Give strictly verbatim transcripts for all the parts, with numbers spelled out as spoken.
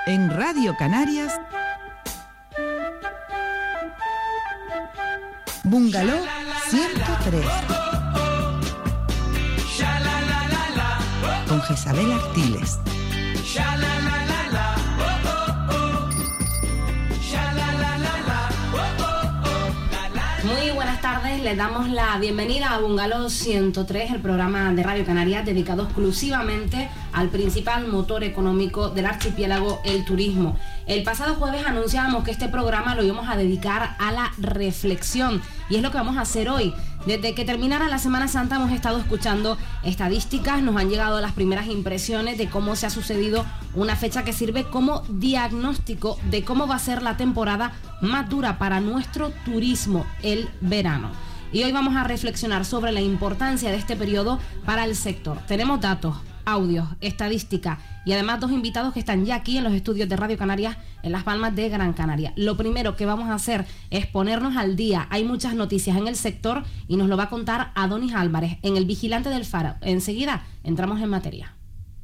En Radio Canarias, Bungalow ciento tres, con Jezabel Artiles. Muy buenas tardes, les damos la bienvenida a Bungalow ciento tres, el programa de Radio Canarias dedicado exclusivamente al principal motor económico del archipiélago, el turismo. El pasado jueves anunciábamos que este programa lo íbamos a dedicar a la reflexión y es lo que vamos a hacer hoy. Desde que terminara la Semana Santa hemos estado escuchando estadísticas, nos han llegado las primeras impresiones de cómo se ha sucedido una fecha que sirve como diagnóstico de cómo va a ser la temporada más dura para nuestro turismo, el verano. Y hoy vamos a reflexionar sobre la importancia de este periodo para el sector. Tenemos datos, audios, estadística y además dos invitados que están ya aquí en los estudios de Radio Canarias en Las Palmas de Gran Canaria. Lo primero que vamos a hacer es ponernos al día. Hay muchas noticias en el sector y nos lo va a contar Adonis Álvarez en El Vigilante del Faro. Enseguida entramos en materia.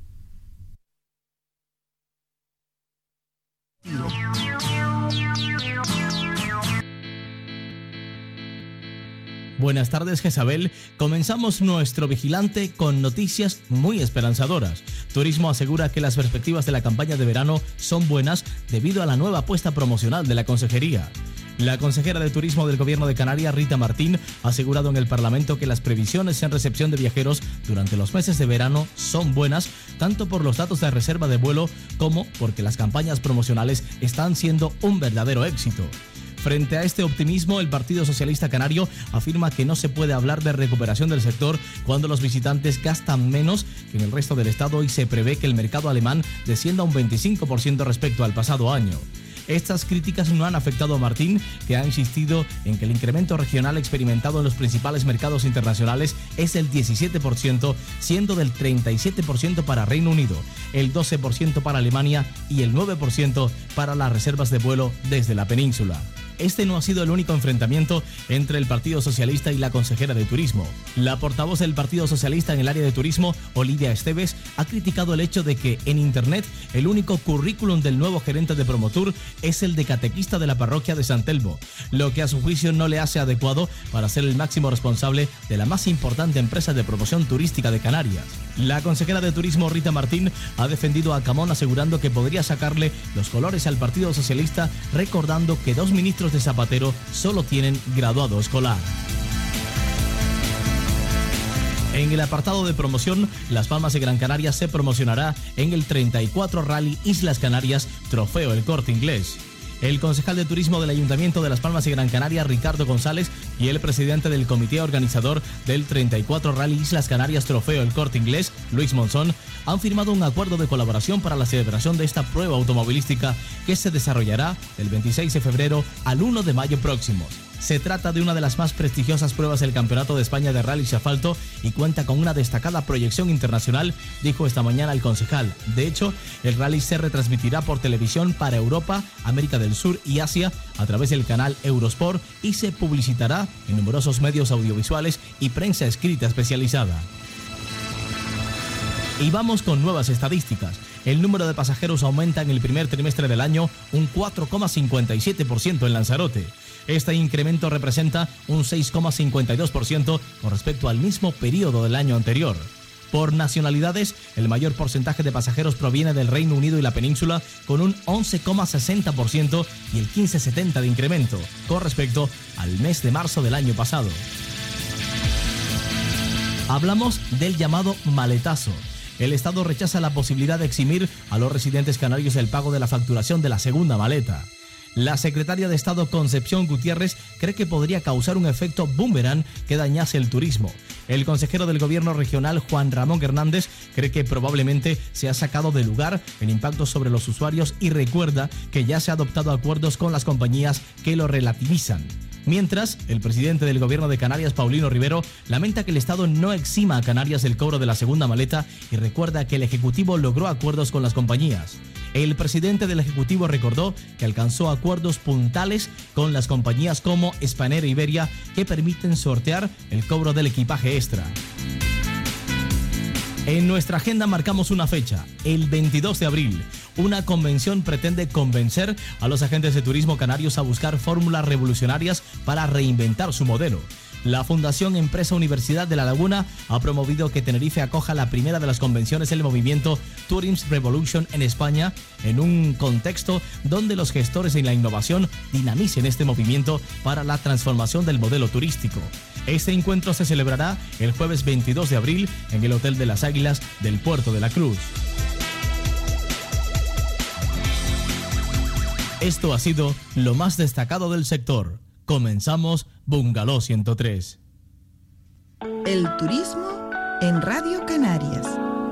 Buenas tardes, Jezabel. Comenzamos nuestro Vigilante con noticias muy esperanzadoras. Turismo asegura que las perspectivas de la campaña de verano son buenas debido a la nueva apuesta promocional de la Consejería. La consejera de Turismo del Gobierno de Canarias, Rita Martín, ha asegurado en el Parlamento que las previsiones en recepción de viajeros durante los meses de verano son buenas, tanto por los datos de reserva de vuelo como porque las campañas promocionales están siendo un verdadero éxito. Frente a este optimismo, el Partido Socialista Canario afirma que no se puede hablar de recuperación del sector cuando los visitantes gastan menos que en el resto del Estado y se prevé que el mercado alemán descienda un veinticinco por ciento respecto al pasado año. Estas críticas no han afectado a Martín, que ha insistido en que el incremento regional experimentado en los principales mercados internacionales es del diecisiete por ciento, siendo del treinta y siete por ciento para Reino Unido, el doce por ciento para Alemania y el nueve por ciento para las reservas de vuelo desde la península. Este no ha sido el único enfrentamiento entre el Partido Socialista y la consejera de Turismo. La portavoz del Partido Socialista en el área de turismo, Olivia Esteves, ha criticado el hecho de que en Internet el único currículum del nuevo gerente de Promotur es el de catequista de la parroquia de San Telmo, lo que a su juicio no le hace adecuado para ser el máximo responsable de la más importante empresa de promoción turística de Canarias. La consejera de Turismo, Rita Martín, ha defendido a Camón asegurando que podría sacarle los colores al Partido Socialista, recordando que dos ministros de Zapatero solo tienen graduado escolar. En el apartado de promoción, Las Palmas de Gran Canaria se promocionará en el treinta y cuatro Rally Islas Canarias Trofeo El Corte Inglés. El concejal de Turismo del Ayuntamiento de Las Palmas de Gran Canaria, Ricardo González, y el presidente del comité organizador del treinta y cuatro Rally Islas Canarias Trofeo El Corte Inglés, Luis Monzón, han firmado un acuerdo de colaboración para la celebración de esta prueba automovilística que se desarrollará del veintiséis de febrero al uno de mayo próximos. Se trata de una de las más prestigiosas pruebas del Campeonato de España de Rally y Asfalto y cuenta con una destacada proyección internacional, dijo esta mañana el concejal. De hecho, el rally se retransmitirá por televisión para Europa, América del Sur y Asia a través del canal Eurosport y se publicitará en numerosos medios audiovisuales y prensa escrita especializada. Y vamos con nuevas estadísticas. El número de pasajeros aumenta en el primer trimestre del año un cuatro coma cincuenta y siete por ciento en Lanzarote. Este incremento representa un seis coma cincuenta y dos por ciento con respecto al mismo periodo del año anterior. Por nacionalidades, el mayor porcentaje de pasajeros proviene del Reino Unido y la península, con un once coma sesenta por ciento y el quince coma setenta por ciento de incremento, con respecto al mes de marzo del año pasado. Hablamos del llamado maletazo. El Estado rechaza la posibilidad de eximir a los residentes canarios del pago de la facturación de la segunda maleta. La secretaria de Estado Concepción Gutiérrez cree que podría causar un efecto boomerang que dañase el turismo. El consejero del Gobierno regional, Juan Ramón Hernández, cree que probablemente se ha sacado de lugar el impacto sobre los usuarios y recuerda que ya se han adoptado acuerdos con las compañías que lo relativizan. Mientras, el presidente del Gobierno de Canarias, Paulino Rivero, lamenta que el Estado no exima a Canarias del cobro de la segunda maleta y recuerda que el Ejecutivo logró acuerdos con las compañías. El presidente del Ejecutivo recordó que alcanzó acuerdos puntales con las compañías como Spanair e Iberia que permiten sortear el cobro del equipaje extra. En nuestra agenda marcamos una fecha, el veintidós de abril. Una convención pretende convencer a los agentes de turismo canarios a buscar fórmulas revolucionarias para reinventar su modelo. La Fundación Empresa Universidad de La Laguna ha promovido que Tenerife acoja la primera de las convenciones del movimiento Tourism Revolution en España, en un contexto donde los gestores en la innovación dinamicen este movimiento para la transformación del modelo turístico. Este encuentro se celebrará el jueves veintidós de abril en el Hotel de las Águilas del Puerto de la Cruz. Esto ha sido lo más destacado del sector. Comenzamos Bungalow ciento tres. El turismo en Radio Canarias.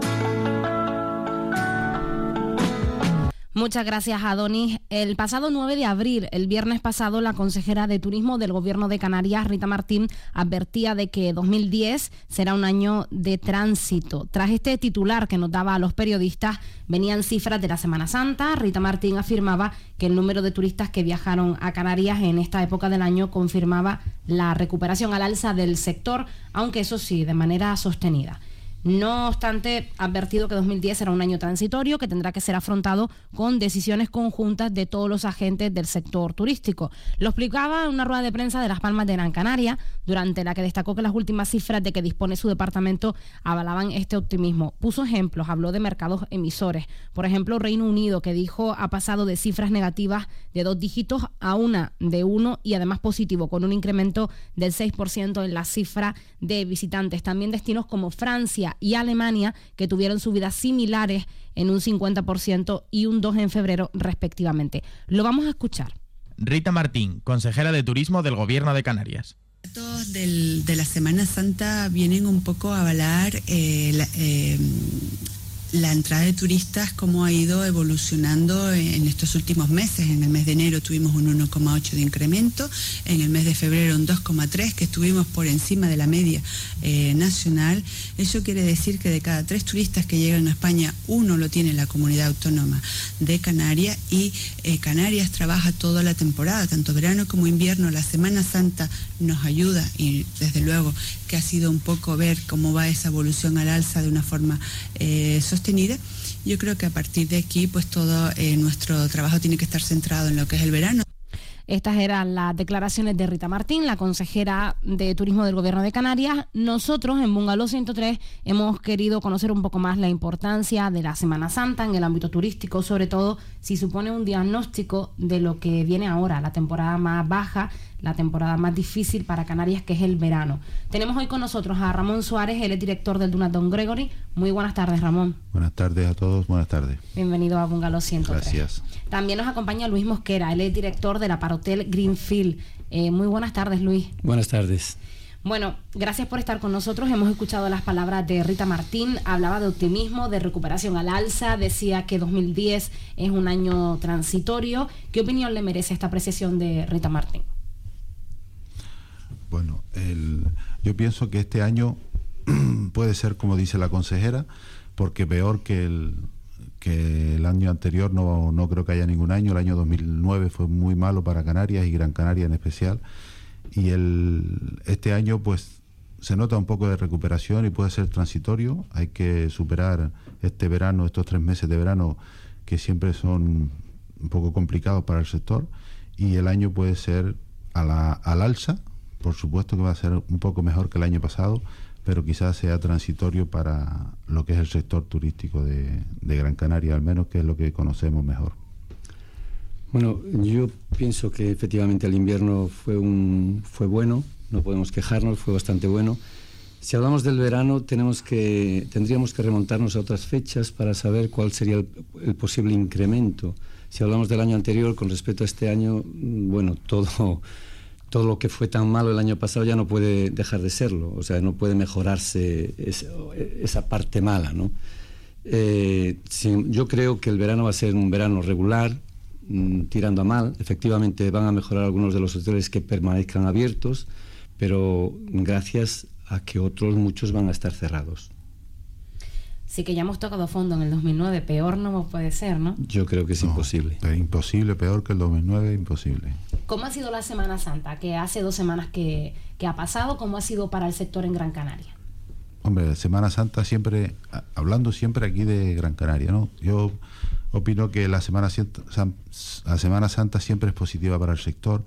Muchas gracias, Adonis. El pasado nueve de abril, el viernes pasado, la consejera de Turismo del Gobierno de Canarias, Rita Martín, advertía de que dos mil diez será un año de tránsito. Tras este titular que nos daba a los periodistas, venían cifras de la Semana Santa. Rita Martín afirmaba que el número de turistas que viajaron a Canarias en esta época del año confirmaba la recuperación al alza del sector, aunque eso sí, de manera sostenida. No obstante, ha advertido que dos mil diez será un año transitorio que tendrá que ser afrontado con decisiones conjuntas de todos los agentes del sector turístico. Lo explicaba en una rueda de prensa de Las Palmas de Gran Canaria, durante la que destacó que las últimas cifras de que dispone su departamento avalaban este optimismo. Puso ejemplos, habló de mercados emisores. Por ejemplo, Reino Unido, que dijo ha pasado de cifras negativas de dos dígitos a una de uno y además positivo, con un incremento del seis por ciento en la cifra de visitantes. También destinos como Francia y Alemania, que tuvieron subidas similares en un cincuenta por ciento y un dos por ciento en febrero respectivamente. Lo vamos a escuchar. Rita Martín, consejera de Turismo del Gobierno de Canarias. Los datos del, de la Semana Santa vienen un poco a avalar eh, la, eh, la entrada de turistas, cómo ha ido evolucionando en estos últimos meses. En el mes de enero tuvimos un uno coma ocho de incremento, en el mes de febrero un dos coma tres, que estuvimos por encima de la media eh, nacional. Eso quiere decir que de cada tres turistas que llegan a España, uno lo tiene la comunidad autónoma de Canarias, y eh, Canarias trabaja toda la temporada, tanto verano como invierno. La Semana Santa nos ayuda, y desde luego que ha sido un poco ver cómo va esa evolución al alza de una forma eh, sostenida. Yo creo que a partir de aquí, pues todo eh, nuestro trabajo tiene que estar centrado en lo que es el verano. Estas eran las declaraciones de Rita Martín, la consejera de Turismo del Gobierno de Canarias. Nosotros en Bungalow ciento tres hemos querido conocer un poco más la importancia de la Semana Santa en el ámbito turístico, sobre todo si supone un diagnóstico de lo que viene ahora, la temporada más baja, la temporada más difícil para Canarias, que es el verano. Tenemos hoy con nosotros a Ramón Suárez, él es director del Duna Don Gregory. Muy buenas tardes, Ramón. Buenas tardes a todos, buenas tardes. Bienvenido a Bungalow ciento tres. Gracias. También nos acompaña Luis Mosquera, él es director de la Parotel Greenfield. Eh, muy buenas tardes, Luis. Buenas tardes. Bueno, gracias por estar con nosotros. Hemos escuchado las palabras de Rita Martín. Hablaba de optimismo, de recuperación al alza. Decía que dos mil diez es un año transitorio. ¿Qué opinión le merece esta apreciación de Rita Martín? Bueno, el, yo pienso que este año puede ser, como dice la consejera, porque peor que el, que el año anterior no, no creo que haya ningún año. El año dos mil nueve fue muy malo para Canarias y Gran Canaria en especial. Y el, este año pues se nota un poco de recuperación y puede ser transitorio. Hay que superar este verano, estos tres meses de verano que siempre son un poco complicados para el sector, y el año puede ser a la, al alza. Por supuesto que va a ser un poco mejor que el año pasado, pero quizás sea transitorio para lo que es el sector turístico de, de Gran Canaria, al menos, que es lo que conocemos mejor. Bueno, yo pienso que efectivamente el invierno fue un fue bueno, no podemos quejarnos, fue bastante bueno. Si hablamos del verano, tenemos que tendríamos que remontarnos a otras fechas para saber cuál sería el, el posible incremento. Si hablamos del año anterior con respecto a este año, bueno, todo todo lo que fue tan malo el año pasado ya no puede dejar de serlo, o sea, no puede mejorarse esa, esa parte mala, ¿no? Eh, sí, yo creo que el verano va a ser un verano regular, mmm, tirando a mal. Efectivamente van a mejorar algunos de los hoteles que permanezcan abiertos, pero gracias a que otros muchos van a estar cerrados. Sí, que ya hemos tocado fondo en el dos mil nueve, peor no puede ser, ¿no? Yo creo que es no, imposible. Es imposible, peor que el dos mil nueve, imposible. ¿Cómo ha sido la Semana Santa, que hace dos semanas que, que ha pasado? ¿Cómo ha sido para el sector en Gran Canaria? Hombre, Semana Santa siempre, hablando siempre aquí de Gran Canaria, ¿no? Yo opino que la Semana, la Semana Santa siempre es positiva para el sector,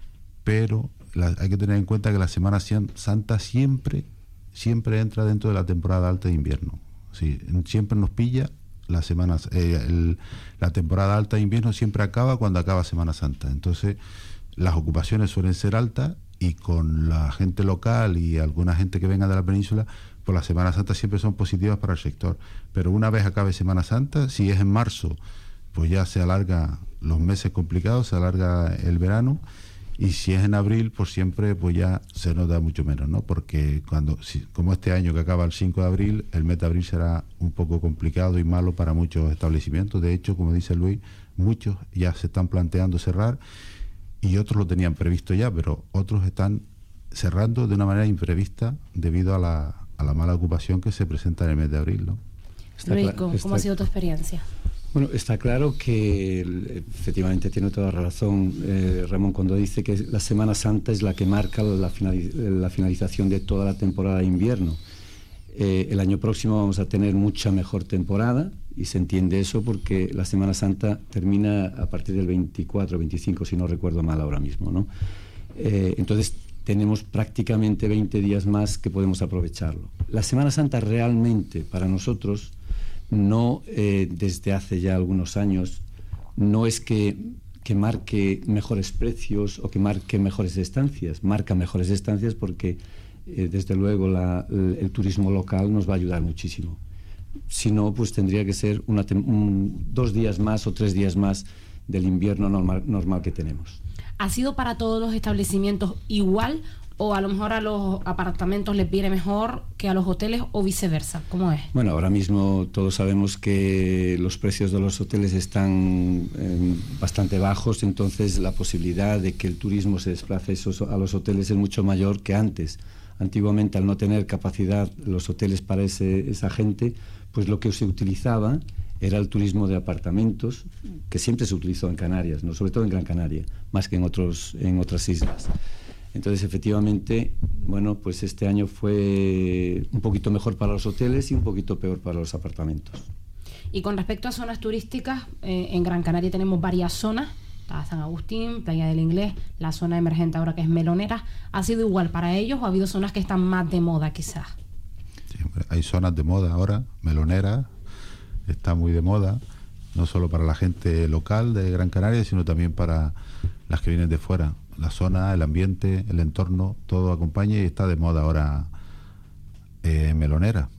pero la, hay que tener en cuenta que la Semana Santa siempre, siempre entra dentro de la temporada alta de invierno. Sí, siempre nos pilla la semana, eh, el, la temporada alta de invierno siempre acaba cuando acaba Semana Santa. Entonces, las ocupaciones suelen ser altas y con la gente local y alguna gente que venga de la península, pues las Semanas Santas siempre son positivas para el sector. Pero una vez acabe Semana Santa, si es en marzo, pues ya se alarga los meses complicados, se alarga el verano, y si es en abril, pues siempre pues ya se nota mucho menos, ¿no? Porque cuando, si, como este año que acaba el cinco de abril, el mes de abril será un poco complicado y malo para muchos establecimientos. De hecho, como dice Luis, muchos ya se están planteando cerrar y otros lo tenían previsto ya, pero otros están cerrando de una manera imprevista debido a la, a la mala ocupación que se presenta en el mes de abril, ¿no? Está Luis, ¿cómo, está, ¿cómo ha sido tu experiencia? Bueno, está claro que efectivamente tiene toda razón eh, Ramón cuando dice que la Semana Santa es la que marca la, finaliz la finalización de toda la temporada de invierno. Eh, el año próximo vamos a tener mucha mejor temporada y se entiende eso porque la Semana Santa termina a partir del veinticuatro, veinticinco, si no recuerdo mal ahora mismo, ¿no? Eh, entonces tenemos prácticamente veinte días más que podemos aprovecharlo. La Semana Santa realmente para nosotros no eh, desde hace ya algunos años, no es que, que marque mejores precios o que marque mejores estancias, marca mejores estancias porque eh, desde luego la, el, el turismo local nos va a ayudar muchísimo. Si no, pues tendría que ser una un, dos días más o tres días más del invierno normal, normal que tenemos. ¿Ha sido para todos los establecimientos igual o a lo mejor a los apartamentos les viene mejor que a los hoteles o viceversa? ¿Cómo es? Bueno, ahora mismo todos sabemos que los precios de los hoteles están eh, bastante bajos, entonces la posibilidad de que el turismo se desplace esos, a los hoteles es mucho mayor que antes. Antiguamente, al no tener capacidad los hoteles para ese, esa gente, pues lo que se utilizaba era el turismo de apartamentos, que siempre se utilizó en Canarias, ¿no? Sobre todo en Gran Canaria, más que en, otros, en otras islas. Entonces, efectivamente, bueno, pues este año fue un poquito mejor para los hoteles y un poquito peor para los apartamentos. Y con respecto a zonas turísticas, eh, en Gran Canaria tenemos varias zonas. Está San Agustín, Playa del Inglés, la zona emergente ahora que es Melonera. ¿Ha sido igual para ellos o ha habido zonas que están más de moda quizás? Sí, hay zonas de moda ahora. Melonera está muy de moda, no solo para la gente local de Gran Canaria, sino también para las que vienen de fuera. La zona, el ambiente, el entorno, todo acompaña y está de moda ahora eh, Melonera.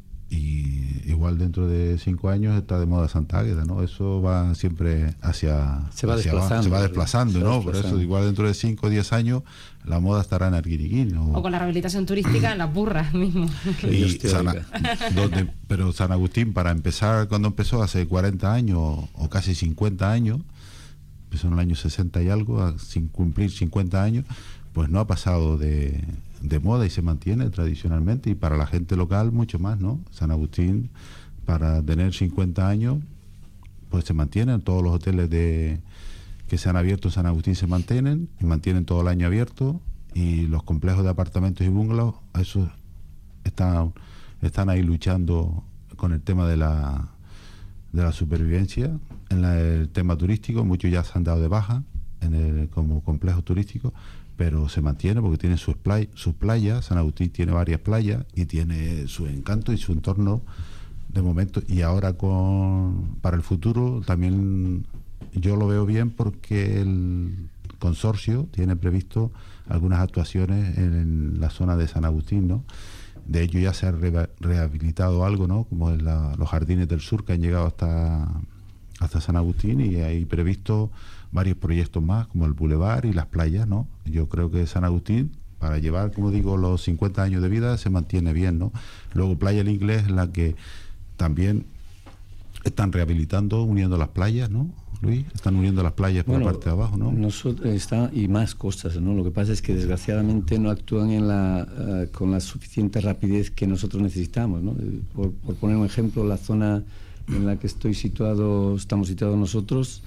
Y igual dentro de cinco años está de moda Santa Águeda, ¿no? Eso va siempre hacia... Se va hacia desplazando. Abajo, se va desplazando, se va ¿no? desplazando. Por eso igual dentro de cinco o diez años la moda estará en Arguiriquín. O, o con la rehabilitación turística en las burras mismo. Y San, donde, pero San Agustín, para empezar, cuando empezó hace cuarenta años o casi cincuenta años, empezó en el año sesenta y algo, sin cumplir cincuenta años, pues no ha pasado de, de moda y se mantiene tradicionalmente, y para la gente local mucho más, ¿no? San Agustín, para tener cincuenta años, pues se mantienen, todos los hoteles de que se han abierto en San Agustín se mantienen, y mantienen todo el año abierto, y los complejos de apartamentos y bungalows, eso están, están ahí luchando con el tema de la de la supervivencia. En la, el tema turístico, muchos ya se han dado de baja en el, como complejo turístico, pero se mantiene porque tiene sus, play, sus playas. San Agustín tiene varias playas y tiene su encanto y su entorno de momento, y ahora con para el futuro también yo lo veo bien porque el consorcio tiene previsto algunas actuaciones en, en la zona de San Agustín, ¿no? De hecho ya se ha re rehabilitado algo, ¿no? Como en la, los jardines del sur que han llegado hasta, hasta San Agustín, y hay previsto varios proyectos más, como el bulevar y las playas, ¿no? Yo creo que San Agustín, para llevar, como digo, los cincuenta años de vida, se mantiene bien, ¿no? Luego Playa del Inglés es la que también están rehabilitando, uniendo las playas, ¿no? Luis, están uniendo las playas por bueno, la parte de abajo, ¿no? Nosotros está y más cosas, ¿no? Lo que pasa es que desgraciadamente no actúan en la uh, con la suficiente rapidez que nosotros necesitamos, ¿no? Por, por poner un ejemplo, la zona en la que estoy situado, estamos situados nosotros,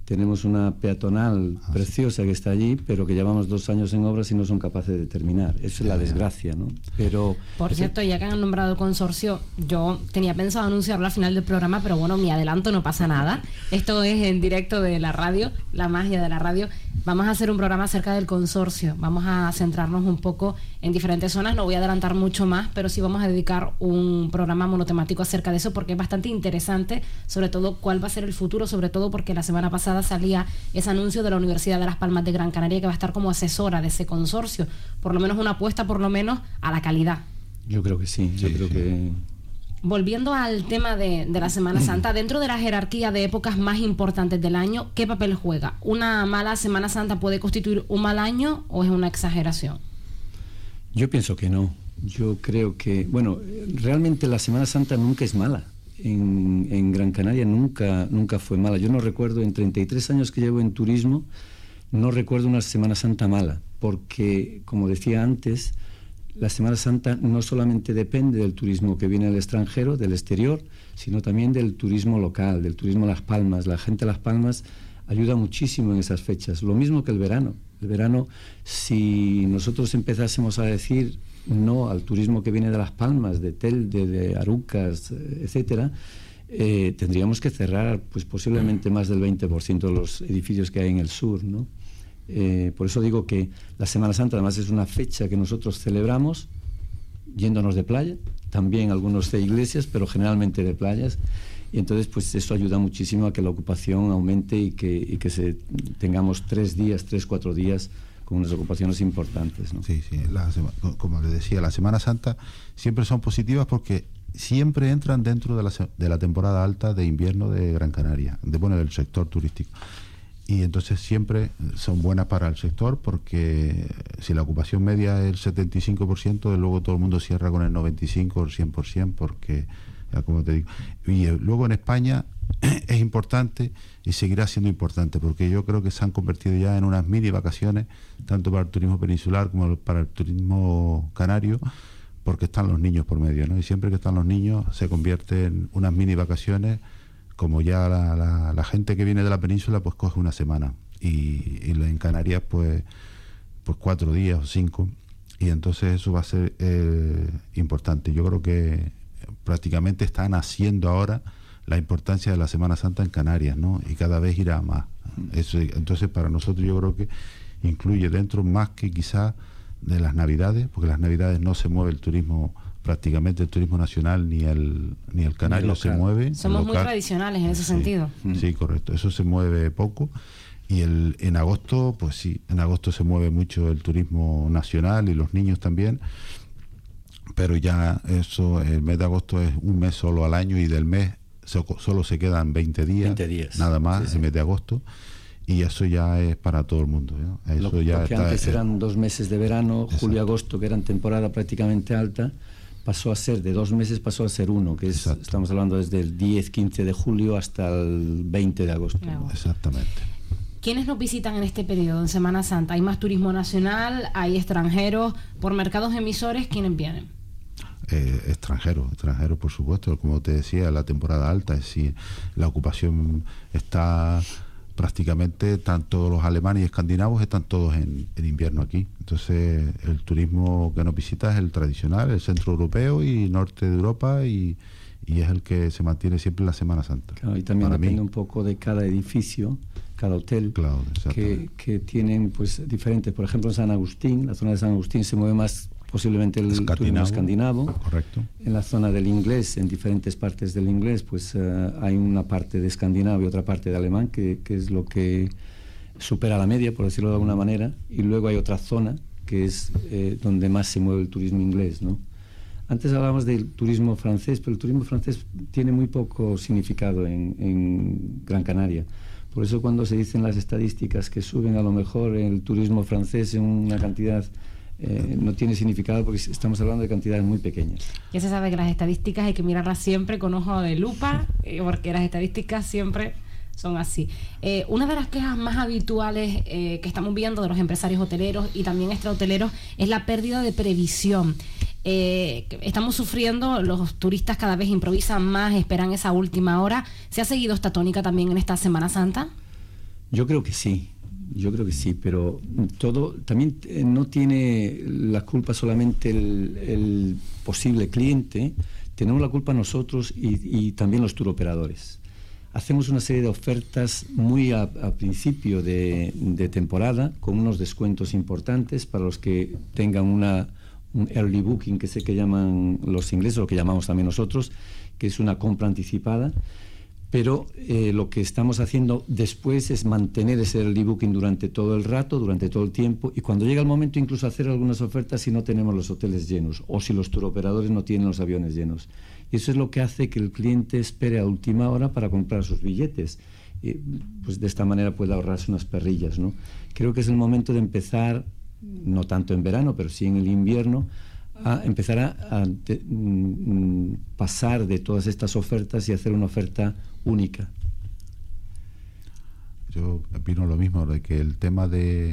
tenemos una peatonal ah, preciosa sí. que está allí, pero que llevamos dos años en obras y no son capaces de terminar. Esa es la desgracia, ¿no? Pero por cierto, ya que han nombrado el consorcio, yo tenía pensado anunciarlo al final del programa, pero bueno, mi adelanto, no pasa nada. Esto es en directo de la radio, la magia de la radio. Vamos a hacer un programa acerca del consorcio. Vamos a centrarnos un poco en diferentes zonas. No voy a adelantar mucho más, pero sí vamos a dedicar un programa monotemático acerca de eso, porque es bastante interesante, sobre todo cuál va a ser el futuro, sobre todo porque la semana pasada salía ese anuncio de la Universidad de Las Palmas de Gran Canaria, que va a estar como asesora de ese consorcio. Por lo menos una apuesta, por lo menos, a la calidad. Yo creo que sí, yo sí, creo sí. que... Volviendo al tema de, de la Semana Santa, dentro de la jerarquía de épocas más importantes del año, ¿qué papel juega? ¿Una mala Semana Santa puede constituir un mal año o es una exageración? Yo pienso que no. Yo creo que, bueno, realmente la Semana Santa nunca es mala. En, en Gran Canaria nunca, nunca fue mala. Yo no recuerdo, en treinta y tres años que llevo en turismo, no recuerdo una Semana Santa mala, porque, como decía antes, la Semana Santa no solamente depende del turismo que viene del extranjero, del exterior, sino también del turismo local, del turismo de Las Palmas. La gente de Las Palmas ayuda muchísimo en esas fechas. Lo mismo que el verano. El verano, si nosotros empezásemos a decir no al turismo que viene de Las Palmas, de Telde, de Arucas, etcétera, eh, tendríamos que cerrar pues posiblemente más del veinte por ciento de los edificios que hay en el sur, ¿no? Eh, por eso digo que la Semana Santa además es una fecha que nosotros celebramos yéndonos de playa, también algunos de iglesias, pero generalmente de playas, y entonces pues eso ayuda muchísimo a que la ocupación aumente y que, y que se, tengamos tres días, tres, cuatro días con unas ocupaciones importantes, ¿no? Sí, sí, la, como les decía, la Semana Santa siempre son positivas porque siempre entran dentro de la, de la temporada alta de invierno de Gran Canaria, de, bueno, del sector turístico. Y entonces siempre son buenas para el sector porque si la ocupación media es el setenta y cinco por ciento, luego todo el mundo cierra con el noventa y cinco o el cien por ciento porque, ya como te digo. Y luego en España es importante y seguirá siendo importante porque yo creo que se han convertido ya en unas mini vacaciones, tanto para el turismo peninsular como para el turismo canario, porque están los niños por medio, ¿no? Y siempre que están los niños se convierte en unas mini vacaciones, como ya la, la, la gente que viene de la península pues coge una semana y, y en Canarias pues, pues cuatro días o cinco, y entonces eso va a ser eh, importante. Yo creo que prácticamente están haciendo ahora la importancia de la Semana Santa en Canarias, ¿no? Y cada vez irá más. Eso, entonces para nosotros yo creo que incluye dentro más que quizás de las Navidades, porque las Navidades no se mueve el turismo, prácticamente el turismo nacional ni el ni el canario ni el se mueve. Somos muy tradicionales en ese sí, sentido. Sí, correcto. Eso se mueve poco. Y el en agosto, pues sí, en agosto se mueve mucho el turismo nacional y los niños también. Pero ya eso, el mes de agosto es un mes solo al año y del mes so, solo se quedan veinte días, veinte días. Nada más, sí, sí. El mes de agosto. Y eso ya es para todo el mundo, ¿no? Eso lo, ya lo que está, antes eran dos meses de verano, julio-agosto, que eran temporada prácticamente alta, pasó a ser, de dos meses pasó a ser uno, que es, estamos hablando desde el diez, quince de julio hasta el veinte de agosto. Claro. Exactamente. ¿Quiénes nos visitan en este periodo, en Semana Santa? ¿Hay más turismo nacional? ¿Hay extranjeros? ¿Por mercados emisores quiénes vienen? Eh, extranjeros, extranjeros por supuesto, como te decía, la temporada alta, es decir, la ocupación está... prácticamente tanto los alemanes y escandinavos están todos en, en invierno aquí. Entonces el turismo que nos visita es el tradicional, el centro europeo y norte de Europa, y, y es el que se mantiene siempre en la Semana Santa. Claro, y también Para depende mí, un poco de cada edificio, cada hotel, claro, que, que tienen pues diferentes. Por ejemplo, en San Agustín, la zona de San Agustín se mueve más posiblemente el escandinavo, turismo escandinavo. Correcto. En la zona del inglés, en diferentes partes del inglés, pues uh, hay una parte de escandinavo y otra parte de alemán, que, que es lo que supera la media, por decirlo de alguna manera, y luego hay otra zona que es eh, donde más se mueve el turismo inglés, ¿no? Antes hablábamos del turismo francés, pero el turismo francés tiene muy poco significado en, en Gran Canaria. Por eso cuando se dicen las estadísticas que suben a lo mejor el turismo francés en una cantidad... Eh, no tiene significado porque estamos hablando de cantidades muy pequeñas. Ya se sabe que las estadísticas hay que mirarlas siempre con ojo de lupa, eh, porque las estadísticas siempre son así. Eh, una de las quejas más habituales eh, que estamos viendo de los empresarios hoteleros y también extrahoteleros es la pérdida de previsión. Eh, estamos sufriendo, los turistas cada vez improvisan más, esperan esa última hora. ¿Se ha seguido esta tónica también en esta Semana Santa? Yo creo que sí, yo creo que sí, pero todo también no tiene la culpa solamente el, el posible cliente, tenemos la culpa nosotros y, y también los touroperadores. Hacemos una serie de ofertas muy a, a principio de, de temporada, con unos descuentos importantes para los que tengan una, un early booking, que sé que llaman los ingleses, o que llamamos también nosotros, que es una compra anticipada. Pero eh, lo que estamos haciendo después es mantener ese early booking durante todo el rato, durante todo el tiempo, y cuando llega el momento incluso hacer algunas ofertas si no tenemos los hoteles llenos o si los touroperadores no tienen los aviones llenos. Y eso es lo que hace que el cliente espere a última hora para comprar sus billetes. Y, pues de esta manera puede ahorrarse unas perrillas, ¿no? Creo que es el momento de empezar, no tanto en verano, pero sí en el invierno, a empezar a, a de, mm, pasar de todas estas ofertas y hacer una oferta única. Yo opino lo mismo, de que el tema de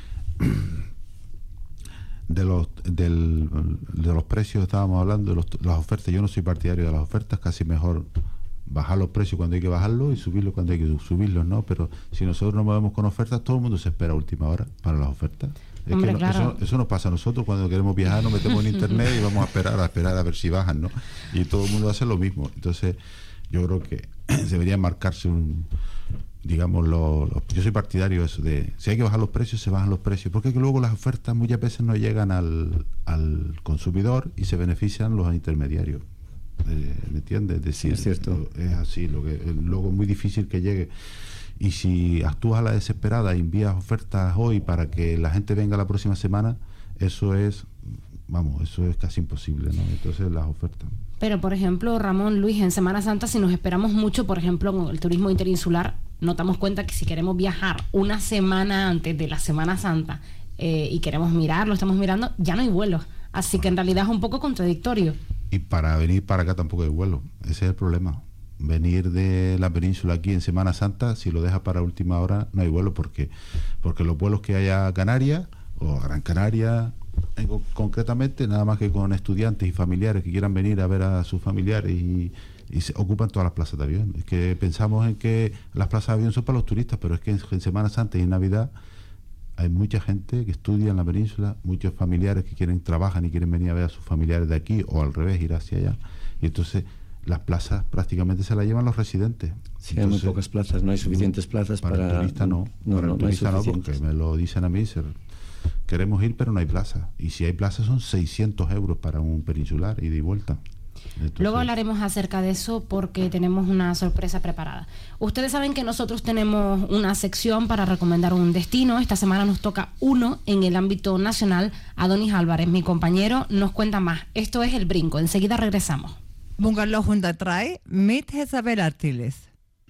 de los del, de los precios, estábamos hablando de los, las ofertas. Yo no soy partidario de las ofertas, casi mejor bajar los precios cuando hay que bajarlos y subirlos cuando hay que subirlos, ¿no? Pero si nosotros nos movemos con ofertas, todo el mundo se espera a última hora para las ofertas. Es Hombre, que no, claro. eso, eso nos pasa a nosotros cuando queremos viajar, nos metemos en internet y vamos a esperar, a esperar a ver si bajan, ¿no? Y todo el mundo hace lo mismo. Entonces, yo creo que debería marcarse un, digamos, lo, lo, yo soy partidario de eso, de si hay que bajar los precios, se bajan los precios, porque es que luego las ofertas muchas veces no llegan al, al consumidor y se benefician los intermediarios. Eh, ¿Me entiendes? Es decir, es cierto. Es así, lo que luego es muy difícil que llegue. Y si actúas a la desesperada y envías ofertas hoy para que la gente venga la próxima semana, eso es, vamos, eso es casi imposible, ¿no? Entonces las ofertas. Pero, por ejemplo, Ramón, Luis, en Semana Santa, si nos esperamos mucho, por ejemplo, con el turismo interinsular, nos damos cuenta que si queremos viajar una semana antes de la Semana Santa eh, y queremos mirar, lo estamos mirando, ya no hay vuelos. Así que en realidad es un poco contradictorio. Y para venir para acá tampoco hay vuelo. Ese es el problema. Venir de la península aquí en Semana Santa, si lo dejas para última hora, no hay vuelo, porque porque los vuelos que hay a Canarias o a Gran Canaria, en, concretamente, nada más que con estudiantes y familiares que quieran venir a ver a sus familiares y, y se ocupan todas las plazas de avión. Es que pensamos en que las plazas de avión son para los turistas, pero es que en, en Semana Santa y en Navidad hay mucha gente que estudia en la península, muchos familiares que quieren trabajan y quieren venir a ver a sus familiares de aquí, o al revés, ir hacia allá. Y entonces las plazas prácticamente se las llevan los residentes. Sí, entonces, hay muy pocas plazas, no hay suficientes plazas para... Para el turista no, no para no, el turista no, no porque me lo dicen a mí, se, queremos ir pero no hay plaza. Y si hay plaza son seiscientos euros para un peninsular, ida y vuelta. Entonces, luego hablaremos acerca de eso porque tenemos una sorpresa preparada. Ustedes saben que nosotros tenemos una sección para recomendar un destino. Esta semana nos toca uno en el ámbito nacional. Adonis Álvarez, mi compañero, nos cuenta más. Esto es El Brinco. Enseguida regresamos. Bungalow hundertdrei mit Isabel Artiles.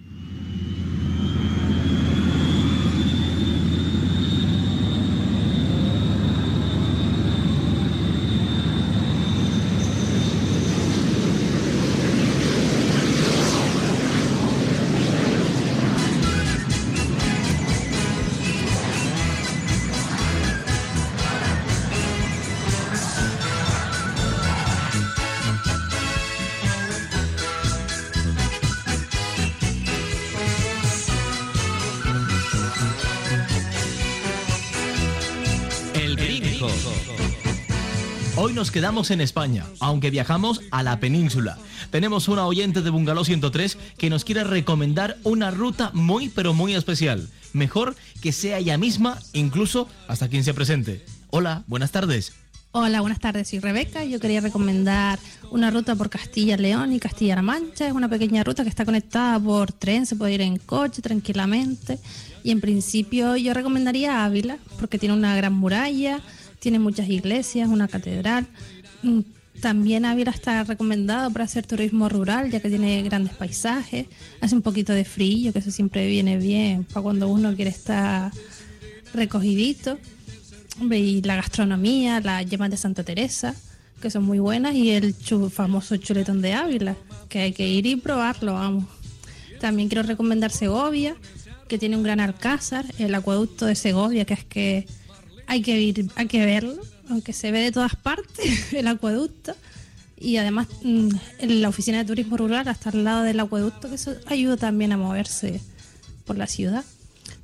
Hoy nos quedamos en España, aunque viajamos a la península. Tenemos una oyente de Bungalow ciento tres que nos quiere recomendar una ruta muy pero muy especial. Mejor que sea ella misma, incluso hasta quien se presente. Hola, buenas tardes. Hola, buenas tardes, soy Rebeca. Yo quería recomendar una ruta por Castilla-León y Castilla-La Mancha. Es una pequeña ruta que está conectada por tren, se puede ir en coche tranquilamente. Y en principio yo recomendaría Ávila, porque tiene una gran muralla, tiene muchas iglesias, una catedral. También Ávila está recomendado para hacer turismo rural, ya que tiene grandes paisajes. Hace un poquito de frío, que eso siempre viene bien para cuando uno quiere estar recogidito. Y la gastronomía, las yemas de Santa Teresa, que son muy buenas, y el chu, famoso chuletón de Ávila, que hay que ir y probarlo, vamos. También quiero recomendar Segovia, que tiene un gran alcázar, el acueducto de Segovia, que es que hay que ir, hay que verlo, aunque se ve de todas partes el acueducto. Y además en la oficina de turismo rural está al lado del acueducto, que eso ayuda también a moverse por la ciudad.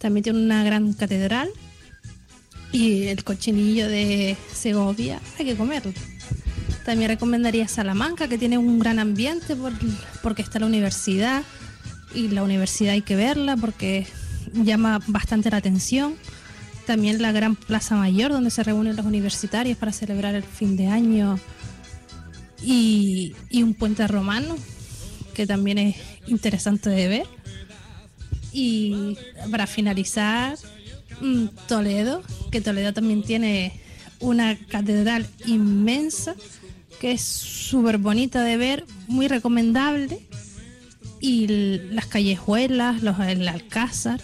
También tiene una gran catedral y el cochinillo de Segovia, hay que comerlo. También recomendaría Salamanca, que tiene un gran ambiente por, porque está la universidad, y la universidad hay que verla porque llama bastante la atención. También la gran Plaza Mayor, donde se reúnen los universitarios para celebrar el fin de año, y, y un puente romano, que también es interesante de ver. Y para finalizar, Toledo, que Toledo también tiene una catedral inmensa, que es súper bonita de ver, muy recomendable. Y las callejuelas, los, el Alcázar,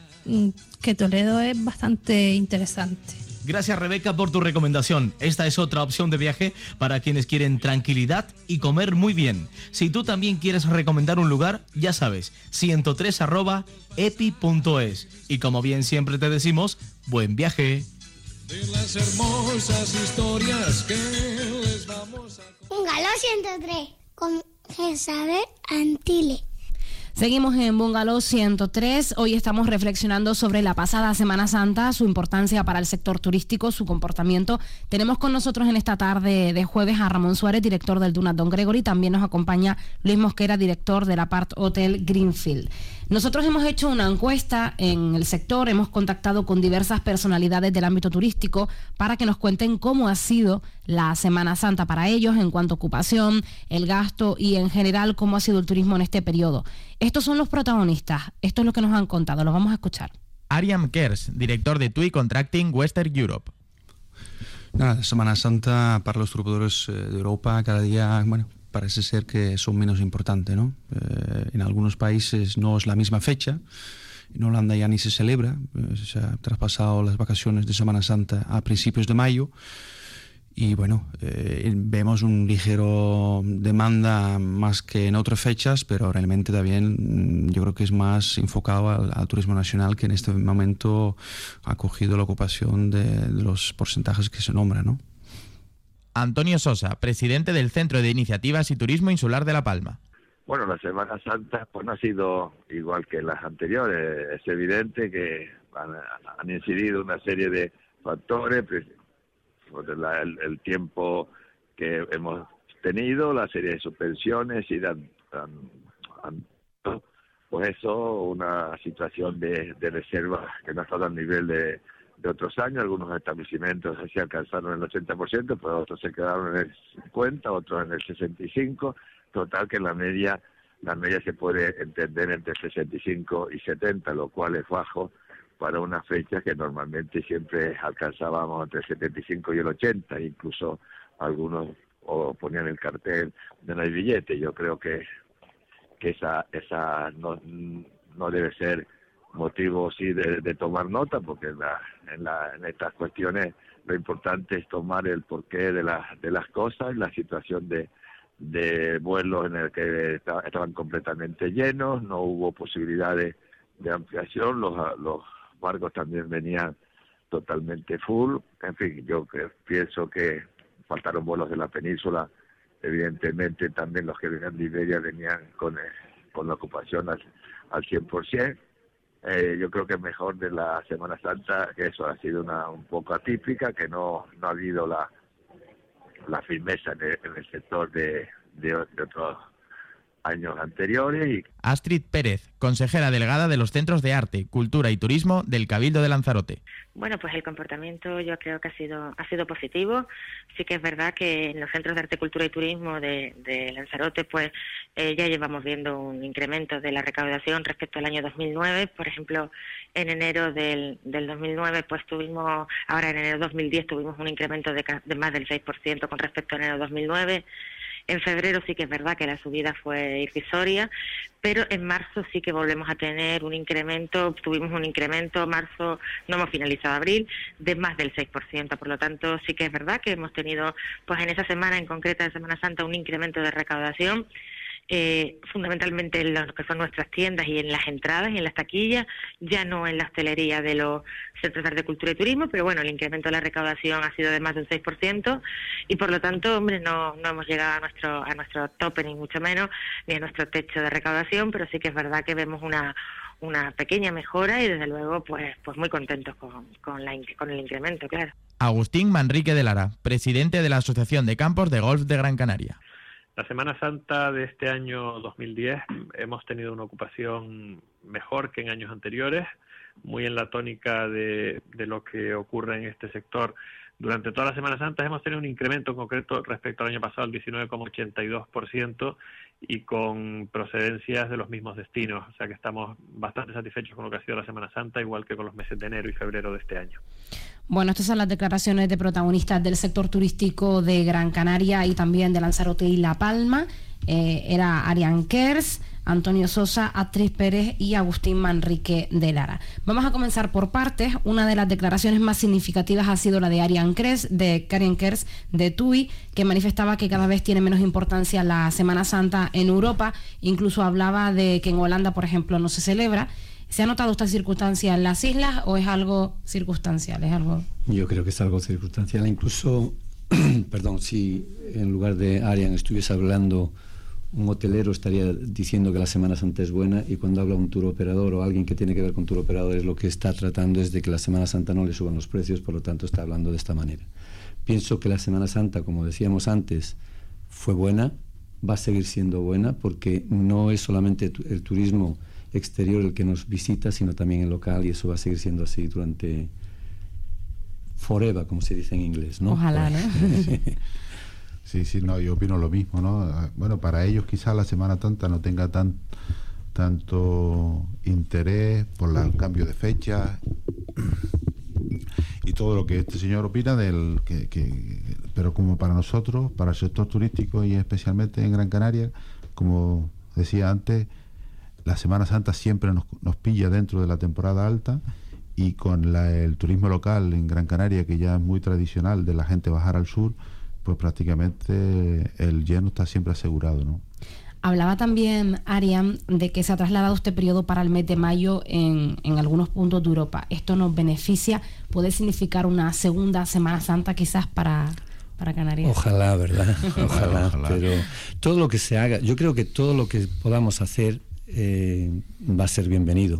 que Toledo es bastante interesante. Gracias, Rebeca, por tu recomendación. Esta es otra opción de viaje para quienes quieren tranquilidad y comer muy bien. Si tú también quieres recomendar un lugar, ya sabes, ciento tres arroba epi punto es. Y como bien siempre te decimos, buen viaje. De las hermosas historias que les vamos a... Bungalow ciento tres, con Jezabel Antile. Seguimos en Bungalow ciento tres. Hoy estamos reflexionando sobre la pasada Semana Santa, su importancia para el sector turístico, su comportamiento. Tenemos con nosotros en esta tarde de jueves a Ramón Suárez, director del Donat Don Gregory. También nos acompaña Luis Mosquera, director del Apart Hotel Greenfield. Nosotros hemos hecho una encuesta en el sector, hemos contactado con diversas personalidades del ámbito turístico para que nos cuenten cómo ha sido la Semana Santa para ellos en cuanto a ocupación, el gasto y en general cómo ha sido el turismo en este periodo. Estos son los protagonistas, esto es lo que nos han contado, los vamos a escuchar. Ariam Kers, director de T U I Contracting Western Europe. Nada, Semana Santa para los troubadours de Europa cada día, bueno, parece ser que son menos importantes, ¿no? Eh, en algunos países no es la misma fecha, en Holanda ya ni se celebra, eh, se ha traspasado las vacaciones de Semana Santa a principios de mayo. Y bueno, eh, vemos un ligero demanda más que en otras fechas, pero realmente también yo creo que es más enfocado al, al turismo nacional, que en este momento ha cogido la ocupación de, de los porcentajes que se nombran, ¿no? Antonio Sosa, presidente del Centro de Iniciativas y Turismo Insular de La Palma. Bueno, la Semana Santa pues no ha sido igual que las anteriores. Es evidente que han, han incidido una serie de factores, El, el tiempo que hemos tenido, la serie de suspensiones y dan, dan, dan, pues eso, una situación de, de reserva que no ha estado al nivel de, de otros años. Algunos establecimientos así alcanzaron el ochenta por ciento, pero otros se quedaron en el cincuenta por ciento, otros en el sesenta y cinco por ciento. Total que la media, la media se puede entender entre sesenta y cinco y setenta, lo cual es bajo para una fecha que normalmente siempre alcanzábamos entre el setenta y cinco y el ochenta, incluso algunos o ponían el cartel de no hay billete. Yo creo que que esa esa no, no debe ser motivo sí de, de tomar nota, porque en, la, en, la, en estas cuestiones lo importante es tomar el porqué de, la, de las cosas, la situación de, de vuelos en el que estaban completamente llenos, no hubo posibilidad de, de ampliación, los, los barcos también venían totalmente full. En fin, yo que pienso que faltaron vuelos de la península, evidentemente también los que venían de Iberia venían con, eh, con la ocupación al, al cien por ciento. Eh, yo creo que mejor de la Semana Santa, que eso ha sido una un poco atípica, que no no ha habido la la firmeza en el, en el sector de, de, de otros años anteriores. Y... Astrid Pérez, consejera delegada de los Centros de Arte, Cultura y Turismo del Cabildo de Lanzarote. Bueno, pues el comportamiento yo creo que ha sido ha sido positivo. Sí que es verdad que en los Centros de Arte, Cultura y Turismo de, de Lanzarote pues eh, ya llevamos viendo un incremento de la recaudación respecto al año dos mil nueve. Por ejemplo, en enero del, del dos mil nueve pues tuvimos, ahora en enero dos mil diez tuvimos un incremento de, de más del seis por ciento con respecto a enero dos mil nueve. En febrero sí que es verdad que la subida fue irrisoria, pero en marzo sí que volvemos a tener un incremento, tuvimos un incremento, marzo, no hemos finalizado abril, de más del seis por ciento. Por lo tanto, sí que es verdad que hemos tenido, pues en esa semana en concreta de Semana Santa, un incremento de recaudación, eh, fundamentalmente en lo que son nuestras tiendas y en las entradas y en las taquillas, ya no en la hostelería de los Centros de Arte, Cultura y Turismo, pero bueno, el incremento de la recaudación ha sido de más del seis por ciento y por lo tanto, hombre, no, no hemos llegado a nuestro a nuestro tope, ni mucho menos, ni a nuestro techo de recaudación, pero sí que es verdad que vemos una una pequeña mejora y desde luego pues pues muy contentos con, con, la, con el incremento, claro. Agustín Manrique de Lara, presidente de la Asociación de Campos de Golf de Gran Canaria. La Semana Santa de este año dos mil diez hemos tenido una ocupación mejor que en años anteriores, muy en la tónica de, de lo que ocurre en este sector. Durante toda la Semana Santa hemos tenido un incremento en concreto respecto al año pasado, el diecinueve coma ochenta y dos por ciento, y con procedencias de los mismos destinos. O sea que estamos bastante satisfechos con lo que ha sido la Semana Santa, igual que con los meses de enero y febrero de este año. Bueno, estas son las declaraciones de protagonistas del sector turístico de Gran Canaria y también de Lanzarote y La Palma. Eh, era Arián Kers, Antonio Sosa, Actriz Pérez y Agustín Manrique de Lara. Vamos a comenzar por partes. Una de las declaraciones más significativas ha sido la de Arián Kers, de Arián Kers de T U I, que manifestaba que cada vez tiene menos importancia la Semana Santa en Europa. Incluso hablaba de que en Holanda, por ejemplo, no se celebra. ¿Se ha notado esta circunstancia en las islas o es algo circunstancial? ¿Es algo? Yo creo que es algo circunstancial. Incluso, perdón, si en lugar de Arián estuviese hablando un hotelero, estaría diciendo que la Semana Santa es buena, y cuando habla un tour operador o alguien que tiene que ver con tour operadores, lo que está tratando es de que la Semana Santa no le suban los precios, por lo tanto está hablando de esta manera. Pienso que la Semana Santa, como decíamos antes, fue buena, va a seguir siendo buena, porque no es solamente el turismo exterior el que nos visita, sino también el local, y eso va a seguir siendo así durante forever, como se dice en inglés, ¿no? Ojalá, ¿no? Sí, sí, no, yo opino lo mismo, ¿no? Bueno, para ellos quizás la Semana Santa no tenga tan tanto interés por la, el cambio de fecha y todo lo que este señor opina del que, que pero como para nosotros, para el sector turístico y especialmente en Gran Canaria, como decía antes, la Semana Santa siempre nos, nos pilla dentro de la temporada alta, y con la, el turismo local en Gran Canaria, que ya es muy tradicional de la gente bajar al sur, pues prácticamente el lleno está siempre asegurado, ¿no? Hablaba también Arián de que se ha trasladado este periodo para el mes de mayo en, en algunos puntos de Europa. ¿Esto nos beneficia? ¿Puede significar una segunda Semana Santa quizás para, para Canarias? Ojalá, ¿verdad? Ojalá, Ojalá. Pero todo lo que se haga, yo creo que todo lo que podamos hacer eh, va a ser bienvenido.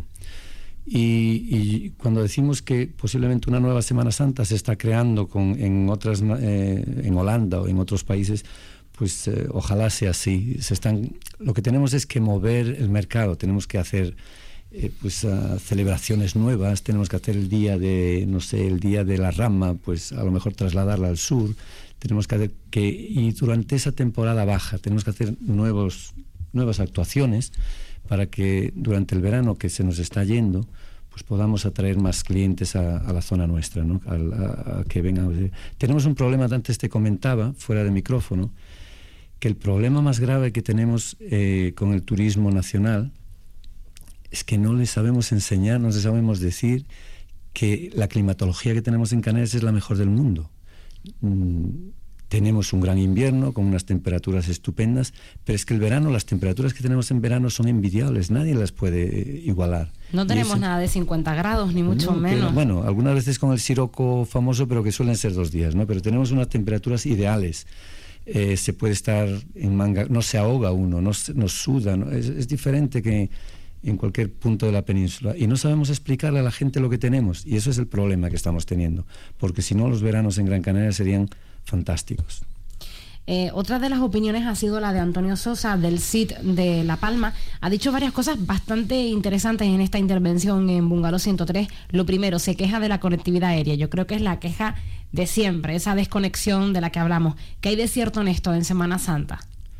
Y, y cuando decimos que posiblemente una nueva Semana Santa se está creando con, en otras eh, en Holanda o en otros países, pues eh, ojalá sea así. Se están, lo que tenemos es que mover el mercado, tenemos que hacer eh, pues uh, celebraciones nuevas, tenemos que hacer el día de, no sé, el día de la rama, pues a lo mejor trasladarla al sur, tenemos que hacer que, y durante esa temporada baja tenemos que hacer nuevos, nuevas actuaciones, para que durante el verano que se nos está yendo, pues podamos atraer más clientes a, a la zona nuestra, ¿no? A, a, a que vengan. Tenemos un problema, antes te comentaba, fuera de micrófono, que el problema más grave que tenemos eh, con el turismo nacional es que no le sabemos enseñar, no le sabemos decir que la climatología que tenemos en Canarias es la mejor del mundo. Mm, Tenemos un gran invierno con unas temperaturas estupendas, pero es que el verano, las temperaturas que tenemos en verano son envidiables, nadie las puede igualar. No tenemos eso, nada de cincuenta grados, ni mucho no, menos. Pero, bueno, algunas veces con el siroco famoso, pero que suelen ser dos días, ¿no? Pero tenemos unas temperaturas ideales. Eh, se puede estar en manga, no se ahoga uno, no, no suda, ¿no? Es, es diferente que en cualquier punto de la península, y no sabemos explicarle a la gente lo que tenemos, y eso es el problema que estamos teniendo, porque si no los veranos en Gran Canaria serían fantásticos. Eh, otra de las opiniones ha sido la de Antonio Sosa, del C I T de La Palma. Ha dicho varias cosas bastante interesantes en esta intervención en Bungalow ciento tres. Lo primero, se queja de la conectividad aérea. Yo creo que es la queja de siempre, esa desconexión de la que hablamos. ¿Qué hay de cierto en esto en Semana Santa?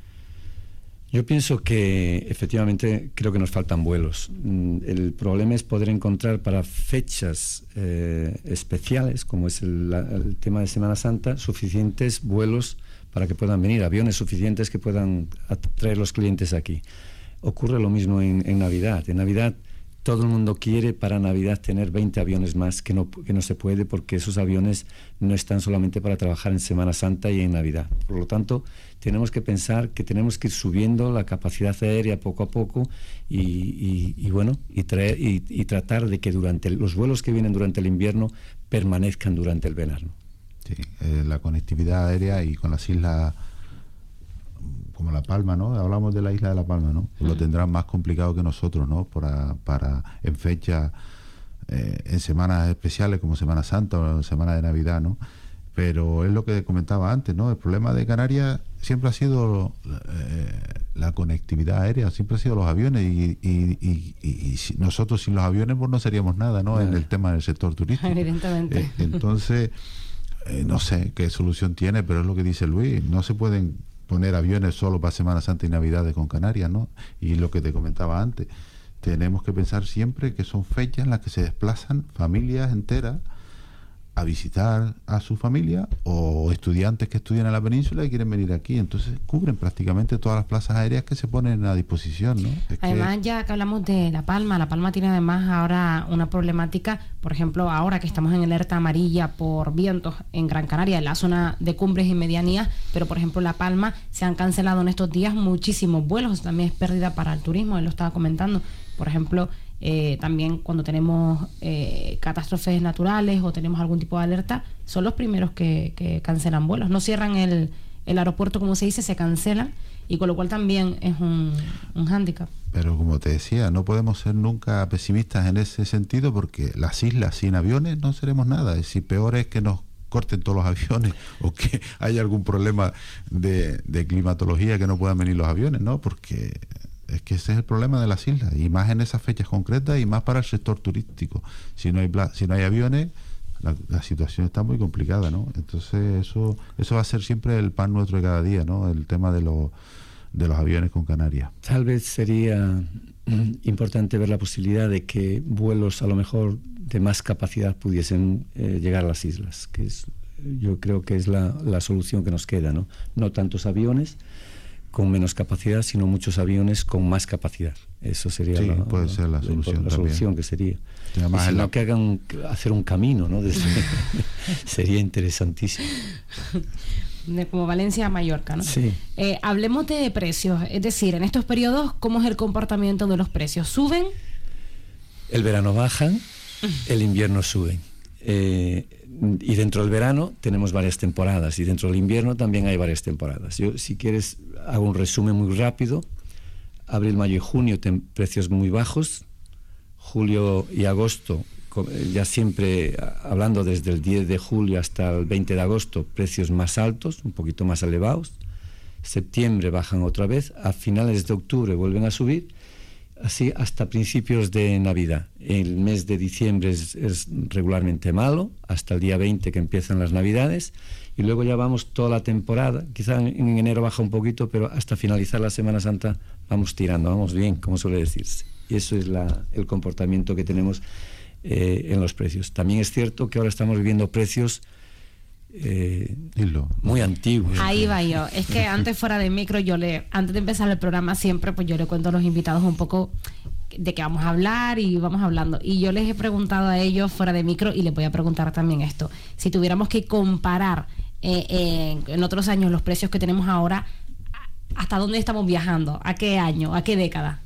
Yo pienso que efectivamente creo que nos faltan vuelos. El problema es poder encontrar para fechas eh, especiales, como es el, la, el tema de Semana Santa, suficientes vuelos para que puedan venir, aviones suficientes que puedan atraer los clientes aquí. Ocurre lo mismo en, en Navidad. En Navidad todo el mundo quiere para Navidad tener veinte aviones más, que no, que no se puede, porque esos aviones no están solamente para trabajar en Semana Santa y en Navidad. Por lo tanto, tenemos que pensar que tenemos que ir subiendo la capacidad aérea poco a poco y, y, y bueno, y, traer, y, y tratar de que durante el, los vuelos que vienen durante el invierno permanezcan durante el verano. Sí, eh, la conectividad aérea y con las islas como La Palma, ¿no? Hablamos de la isla de La Palma, ¿no? Pues lo tendrán más complicado que nosotros, ¿no? Para, para en fechas, eh, en semanas especiales como Semana Santa o Semana de Navidad, ¿no? Pero es lo que comentaba antes, ¿no? El problema de Canarias siempre ha sido eh, la conectividad aérea, siempre ha sido los aviones y, y, y, y, y si nosotros sin los aviones pues no seríamos nada, ¿no? En el tema del sector turístico. Evidentemente. Eh, entonces, eh, no sé qué solución tiene, pero es lo que dice Luis, no se pueden poner aviones solo para Semana Santa y Navidades con Canarias, ¿no? Y lo que te comentaba antes, tenemos que pensar siempre que son fechas en las que se desplazan familias enteras a visitar a su familia o estudiantes que estudian en la península y quieren venir aquí. Entonces cubren prácticamente todas las plazas aéreas que se ponen a disposición, ¿no? Es además, que... ya que hablamos de La Palma, La Palma tiene además ahora una problemática, por ejemplo, ahora que estamos en alerta amarilla por vientos en Gran Canaria, en la zona de cumbres y medianías, pero por ejemplo La Palma se han cancelado en estos días muchísimos vuelos, también es pérdida para el turismo, él lo estaba comentando. Por ejemplo, Eh, también cuando tenemos eh, catástrofes naturales o tenemos algún tipo de alerta, son los primeros que, que cancelan vuelos, no cierran el, el aeropuerto, como se dice, se cancelan, y con lo cual también es un, un hándicap. Pero como te decía, no podemos ser nunca pesimistas en ese sentido, porque las islas sin aviones no seremos nada. Es decir, peor es que nos corten todos los aviones o que haya algún problema de, de climatología que no puedan venir los aviones, ¿no? Porque es que ese es el problema de las islas, y más en esas fechas concretas y más para el sector turístico. Si no hay si no hay aviones, la, la situación está muy complicada, ¿no? Entonces eso eso va a ser siempre el pan nuestro de cada día, ¿no? El tema de los de los aviones con Canarias. Tal vez sería importante ver la posibilidad de que vuelos a lo mejor de más capacidad pudiesen eh, llegar a las islas, que es, yo creo que es la, la solución que nos queda, ¿no? No tantos aviones con menos capacidad, sino muchos aviones con más capacidad. Eso sería sí, la, puede ser la solución, la, la solución que sería. Y y si la... no, que hagan hacer un camino, ¿no? Desde, sería interesantísimo. De como Valencia a Mallorca, ¿no? Sí. Eh, hablemos de precios, es decir, en estos periodos, ¿cómo es el comportamiento de los precios? ¿Suben? El verano bajan, el invierno suben. Eh, y dentro del verano tenemos varias temporadas, y dentro del invierno también hay varias temporadas. Yo, si quieres, hago un resumen muy rápido. Abril, mayo y junio, ten, precios muy bajos. Julio y agosto, ya siempre hablando desde el diez de julio hasta el veinte de agosto, precios más altos, un poquito más elevados. Septiembre bajan otra vez, a finales de octubre vuelven a subir, así hasta principios de Navidad. El mes de diciembre es, es regularmente malo, hasta el día veinte, que empiezan las Navidades, y luego ya vamos toda la temporada. Quizá en, en enero baja un poquito, pero hasta finalizar la Semana Santa vamos tirando, vamos bien, como suele decirse. Y eso es la, el comportamiento que tenemos eh, en los precios. También es cierto que ahora estamos viviendo precios Eh, muy antiguos. Ahí va yo. Es que antes, fuera de micro, yo le, antes de empezar el programa siempre, pues yo le cuento a los invitados un poco de qué vamos a hablar y vamos hablando. Y yo les he preguntado a ellos fuera de micro, y les voy a preguntar también esto: si tuviéramos que comparar eh, eh, en otros años los precios que tenemos ahora, ¿hasta dónde estamos viajando? ¿A qué año? ¿A qué década?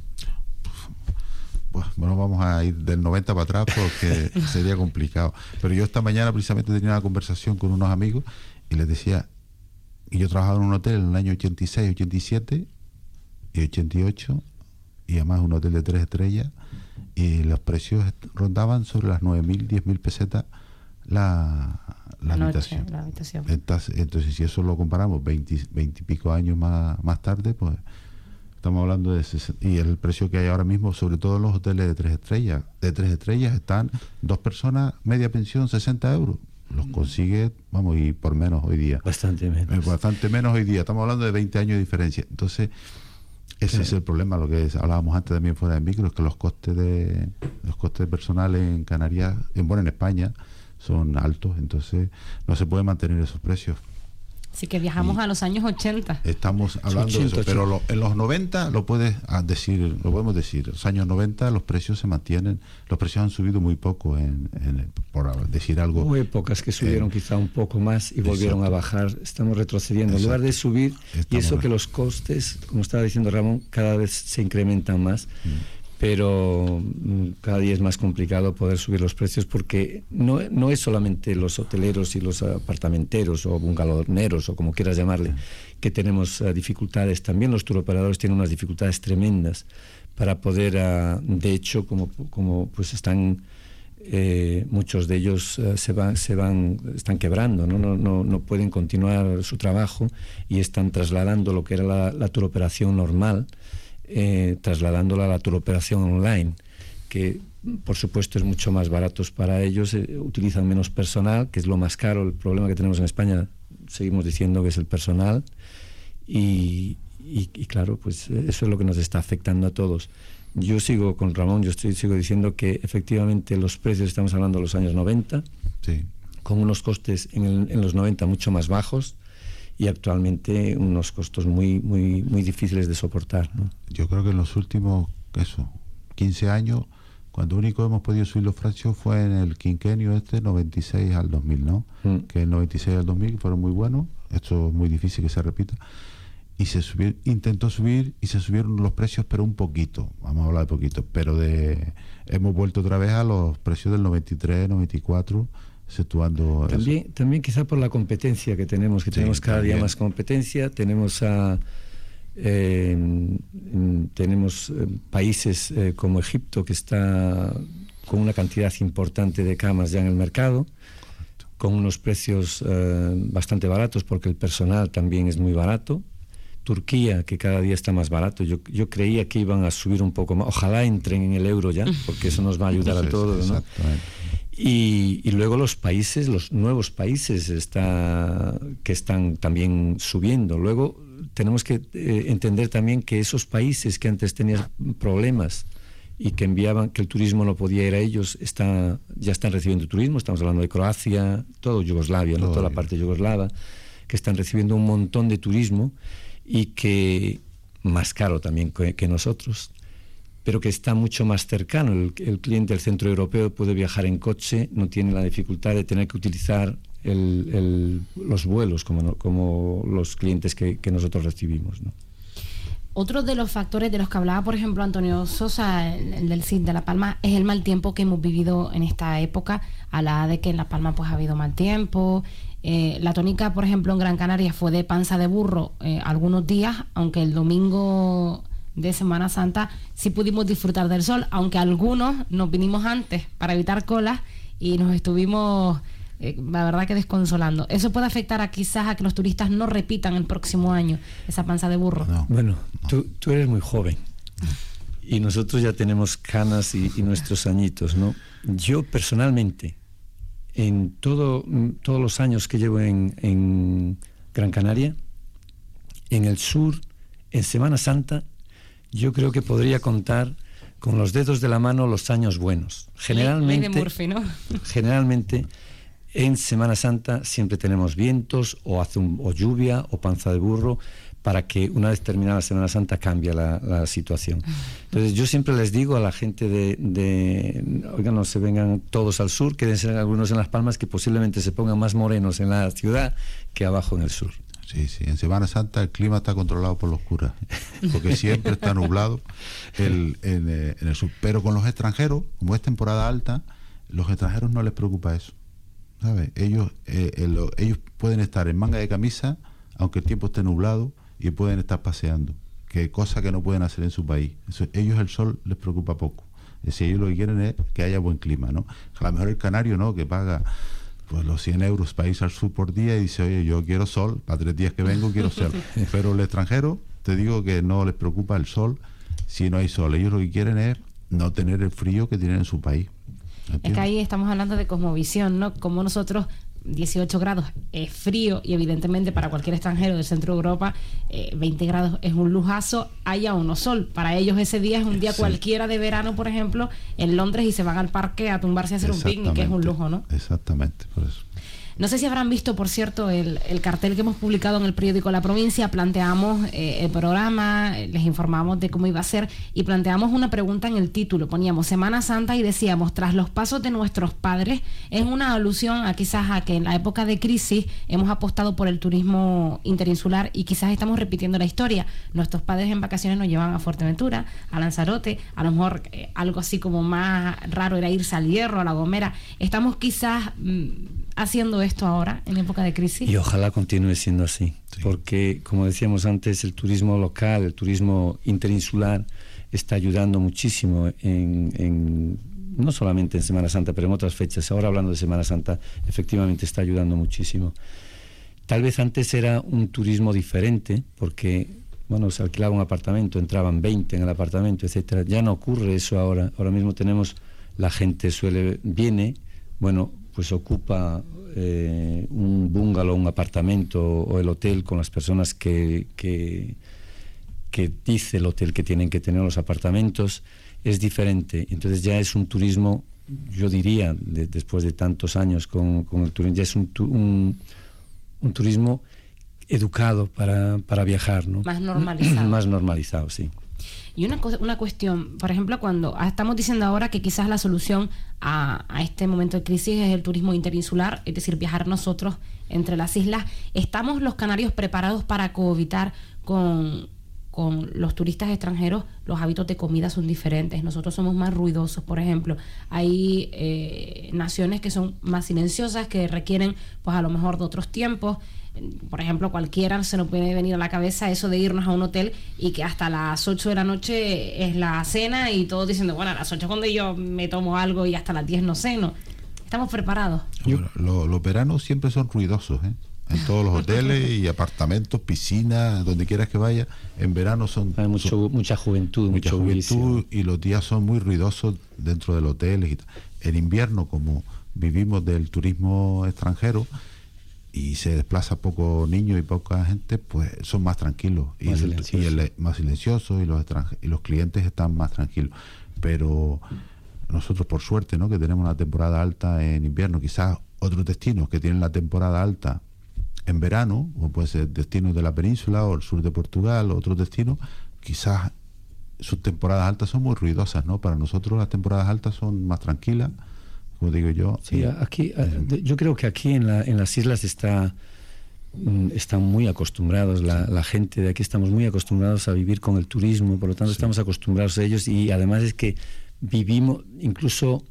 Bueno, vamos a ir del noventa para atrás porque sería complicado. Pero yo esta mañana precisamente tenía una conversación con unos amigos y les decía, y yo trabajaba en un hotel en el año ochenta y seis, ochenta y siete y ochenta y ocho, y además un hotel de tres estrellas, y los precios rondaban sobre las nueve mil, diez mil pesetas la, la, la habitación. Noche, la habitación. Entonces, entonces, si eso lo comparamos veinte, veinte y pico años más, más tarde, pues estamos hablando de sesenta, y el precio que hay ahora mismo, sobre todo en los hoteles de tres estrellas, de tres estrellas están dos personas, media pensión, sesenta euros. Los consigue, vamos, y por menos hoy día. Bastante menos. Eh, bastante menos hoy día. Estamos hablando de veinte años de diferencia. Entonces, ese claro. es el problema, lo que es, hablábamos antes también fuera de micro, es que los costes de los costes personales en Canarias, en bueno, en España, son altos, entonces no se puede mantener esos precios. Así que viajamos y a los años ochenta. Estamos hablando ochenta, de eso, pero lo, en los noventa lo puedes decir, lo podemos decir. En los años noventa los precios se mantienen, los precios han subido muy poco, en, en por decir algo. Hubo épocas que subieron eh, quizá un poco más y volvieron exacto. a bajar. Estamos retrocediendo. Exacto. En lugar de subir, Estamos y eso que los costes, como estaba diciendo Ramón, cada vez se incrementan más. Mm. pero cada día es más complicado poder subir los precios porque no, no es solamente los hoteleros y los apartamenteros o bungaloneros o como quieras llamarle que tenemos uh, dificultades, también los turoperadores tienen unas dificultades tremendas para poder, uh, de hecho, como, como pues están eh, muchos de ellos uh, se van, se van, están quebrando, ¿no? No, no, no pueden continuar su trabajo y están trasladando lo que era la, la turoperación normal. Eh, trasladándola a la turoperación online, que por supuesto es mucho más barato para ellos, eh, utilizan menos personal, que es lo más caro. El problema que tenemos en España, seguimos diciendo que es el personal, y, y, y claro, pues eso es lo que nos está afectando a todos. Yo sigo con Ramón, yo estoy, sigo diciendo que efectivamente los precios, estamos hablando de los años noventa, sí, con unos costes en, el, en los noventa mucho más bajos, y actualmente unos costos muy muy muy difíciles de soportar, ¿no? Yo creo que en los últimos, eso, quince años, cuando único hemos podido subir los precios fue en el quinquenio este, noventa y seis al dos mil, ¿no? Mm. Que el noventa y seis al dos mil fueron muy buenos, esto es muy difícil que se repita, y se subió, intentó subir y se subieron los precios, pero un poquito, vamos a hablar de poquito, pero de hemos vuelto otra vez a los precios del noventa y tres, noventa y cuatro, situando también eso. También quizá por la competencia que tenemos, que sí, tenemos cada también. día más competencia, tenemos a eh, tenemos eh, países eh, como Egipto, que está con una cantidad importante de camas ya en el mercado. Correcto. Con unos precios eh, bastante baratos, porque el personal también es muy barato. Turquía, que cada día está más barato. Yo, yo creía que iban a subir un poco más. Ojalá entren en el euro ya, porque eso nos va a ayudar a todos, ¿no? Y, y luego los países, los nuevos países está, que están también subiendo. Luego tenemos que eh, entender también que esos países que antes tenían problemas y que enviaban, que el turismo no podía ir a ellos, está, ya están recibiendo turismo. Estamos hablando de Croacia, todo Yugoslavia, ¿no? Toda la parte yugoslava, que están recibiendo un montón de turismo y que más caro también que, que nosotros, pero que está mucho más cercano. El, el cliente del centro europeo puede viajar en coche, no tiene la dificultad de tener que utilizar el, el, los vuelos como, como los clientes que, que nosotros recibimos, ¿no? Otro de los factores de los que hablaba, por ejemplo, Antonio Sosa, el del C I D de La Palma, es el mal tiempo que hemos vivido en esta época, a la de que en La Palma pues ha habido mal tiempo. Eh, la tónica, por ejemplo, en Gran Canaria fue de panza de burro eh, algunos días, aunque el domingo de Semana Santa sí pudimos disfrutar del sol, aunque algunos nos vinimos antes para evitar colas y nos estuvimos, eh, la verdad que desconsolando. ¿Eso puede afectar a quizás a que los turistas no repitan el próximo año esa panza de burro? No. Bueno, tú, tú eres muy joven y nosotros ya tenemos canas y, y nuestros añitos, ¿no? Yo personalmente, en todo, todos los años que llevo en, en Gran Canaria, en el sur, en Semana Santa, yo creo que podría contar con los dedos de la mano los años buenos. Generalmente, Ley de Murphy, ¿no? Generalmente en Semana Santa siempre tenemos vientos o hace un, o lluvia o panza de burro, para que una vez terminada la Semana Santa cambie la, la situación. Entonces yo siempre les digo a la gente de, de oigan, no se vengan todos al sur, quédense algunos en Las Palmas, que posiblemente se pongan más morenos en la ciudad que abajo en el sur. Sí, sí, en Semana Santa el clima está controlado por los curas, porque siempre está nublado el, en, en el sur. Pero con los extranjeros, como es temporada alta, los extranjeros no les preocupa eso, ¿sabes? Ellos, eh, el, ellos pueden estar en manga de camisa, aunque el tiempo esté nublado, y pueden estar paseando, que cosa que no pueden hacer en su país. Eso, ellos el sol les preocupa poco. Es decir, ellos lo que quieren es que haya buen clima, ¿no? A lo mejor el canario, ¿no?, que paga pues los cien euros para irse al sur por día y dice, oye, yo quiero sol, para tres días que vengo quiero sol. Pero el extranjero, te digo que no les preocupa el sol si no hay sol. Ellos lo que quieren es no tener el frío que tienen en su país. ¿Entiendes? Es que ahí estamos hablando de cosmovisión, ¿no? Como nosotros, dieciocho grados es frío, y evidentemente para cualquier extranjero del centro de Europa eh, veinte grados es un lujazo, haya o no sol. Para ellos ese día es un día sí. cualquiera de verano, por ejemplo, en Londres, y se van al parque a tumbarse a hacer un picnic, que es un lujo, ¿no? Exactamente, por eso. No sé si habrán visto, por cierto, el, el cartel que hemos publicado en el periódico La Provincia. Planteamos eh, el programa, eh, les informamos de cómo iba a ser y planteamos una pregunta en el título. Poníamos Semana Santa y decíamos, tras los pasos de nuestros padres, es una alusión a quizás a que en la época de crisis hemos apostado por el turismo interinsular y quizás estamos repitiendo la historia. Nuestros padres en vacaciones nos llevan a Fuerteventura, a Lanzarote, a lo mejor eh, algo así como más raro era irse al Hierro, a La Gomera. Estamos quizás mmm, haciendo esto ahora en época de crisis. Y ojalá continúe siendo así, sí. Porque como decíamos antes, el turismo local, el turismo interinsular está ayudando muchísimo en, en no solamente en Semana Santa, pero en otras fechas. Ahora hablando de Semana Santa, efectivamente está ayudando muchísimo. Tal vez antes era un turismo diferente, porque bueno, se alquilaba un apartamento, entraban veinte en el apartamento, etcétera. Ya no ocurre eso ahora. Ahora mismo tenemos, la gente suele, viene, bueno, pues ocupa eh, un bungalow, un apartamento o el hotel con las personas que, que, que dice el hotel que tienen que tener los apartamentos. Es diferente. Entonces ya es un turismo, yo diría, de, después de tantos años con, con el turismo, ya es un, un, un turismo educado para, para viajar, ¿no? Más normalizado. Más normalizado, sí. Y una, una cuestión, por ejemplo, cuando estamos diciendo ahora que quizás la solución a, a este momento de crisis es el turismo interinsular, es decir, viajar nosotros entre las islas, ¿estamos los canarios preparados para cohabitar con, con los turistas extranjeros? Los hábitos de comida son diferentes, nosotros somos más ruidosos, por ejemplo. Hay eh, naciones que son más silenciosas, que requieren, pues a lo mejor de otros tiempos. Por ejemplo, cualquiera se nos puede venir a la cabeza eso de irnos a un hotel y que hasta las ocho de la noche es la cena y todos diciendo, bueno, a las ocho cuando yo me tomo algo y hasta las diez no ceno. ¿Estamos preparados? Bueno, lo, los veranos siempre son ruidosos, ¿eh? En todos los hoteles y apartamentos, piscinas, donde quieras que vaya, en verano son... Hay mucho, son, mucha juventud, mucha mucho juventud y los días son muy ruidosos dentro del hotel. Y en invierno, como vivimos del turismo extranjero, y se desplaza poco niños y poca gente, pues son más tranquilos y, más el, y el, más silenciosos y los y los clientes están más tranquilos. Pero nosotros, por suerte, ¿no?, que tenemos una temporada alta en invierno. Quizás otros destinos que tienen la temporada alta en verano, o puede ser destinos de la península o el sur de Portugal, otros destinos, quizás sus temporadas altas son muy ruidosas, ¿no? Para nosotros las temporadas altas son más tranquilas, como digo yo. Sí, y, aquí, eh, yo creo que aquí en, la, en las islas está, están muy acostumbrados, la, la gente de aquí estamos muy acostumbrados a vivir con el turismo, por lo tanto sí. Estamos acostumbrados a ellos y además es que vivimos, incluso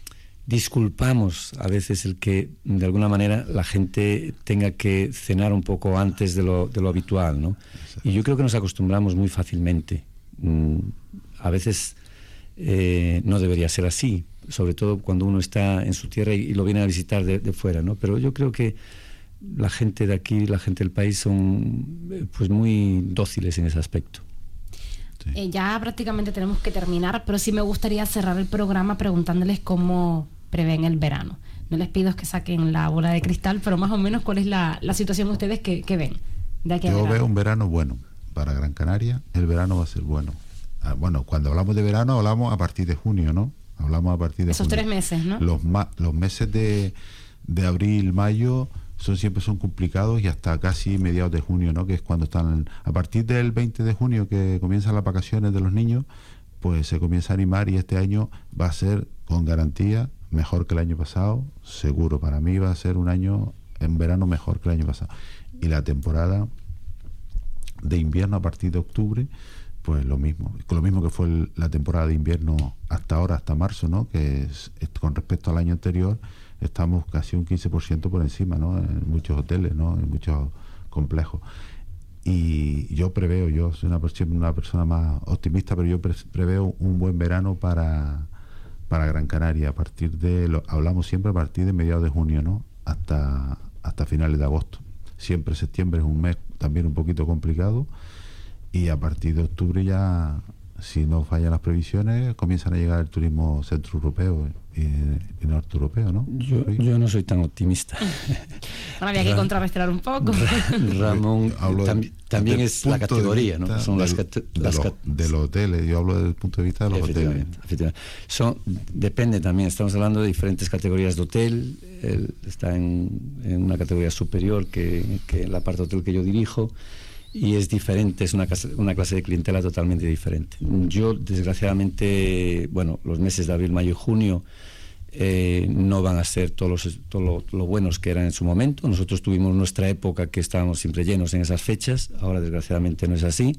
disculpamos a veces el que de alguna manera la gente tenga que cenar un poco antes de lo, de lo habitual, ¿no? Y yo creo que nos acostumbramos muy fácilmente. Mm, a veces eh, no debería ser así, sobre todo cuando uno está en su tierra y, y lo viene a visitar de, de fuera, ¿no? Pero yo creo que la gente de aquí, la gente del país son pues muy dóciles en ese aspecto. Sí. Eh, ya prácticamente tenemos que terminar, pero sí me gustaría cerrar el programa preguntándoles cómo prevén el verano. No les pido que saquen la bola de cristal, pero más o menos cuál es la, la situación ustedes que, que ven de aquí a Yo verano. veo un verano bueno para Gran Canaria. El verano va a ser bueno. Ah, bueno, cuando hablamos de verano hablamos a partir de junio, ¿no? Hablamos a partir de esos junio. tres meses, ¿no? Los, ma los meses de, de abril, mayo son siempre son complicados y hasta casi mediados de junio, ¿no? Que es cuando están a partir del veinte de junio que comienzan las vacaciones de los niños, pues se comienza a animar y este año va a ser con garantía mejor que el año pasado, seguro. Para mí va a ser un año en verano mejor que el año pasado. Y la temporada de invierno a partir de octubre, pues lo mismo, lo mismo que fue el, la temporada de invierno hasta ahora, hasta marzo, ¿no? Que es, es, con respecto al año anterior estamos casi un quince por ciento por encima, ¿no? En muchos hoteles, ¿no? En muchos complejos. Y yo preveo, yo soy una, una persona más optimista, pero yo pre preveo un buen verano para, para Gran Canaria. A partir de, lo, hablamos siempre a partir de mediados de junio, ¿no? Hasta, hasta finales de agosto. Siempre septiembre es un mes también un poquito complicado. Y a partir de octubre ya, si no fallan las previsiones, comienzan a llegar el turismo centroeuropeo eh, el norte europeo, ¿no? Yo, yo no soy tan optimista. Bueno, había que contrarrestar un poco. Ramón, Hablo tam, de, también es la categoría, ¿no? Son del, las, de, las lo, de los hoteles, yo hablo desde el punto de vista de los efectivamente, hoteles. Efectivamente. Son, depende también, estamos hablando de diferentes categorías de hotel, él está en, en una categoría superior que, que la parte de hotel que yo dirijo, y es diferente, es una clase, una clase de clientela totalmente diferente. Yo, desgraciadamente, bueno, los meses de abril, mayo y junio eh, no van a ser todos los, todo lo, lo buenos que eran en su momento. Nosotros tuvimos nuestra época que estábamos siempre llenos en esas fechas, ahora desgraciadamente no es así.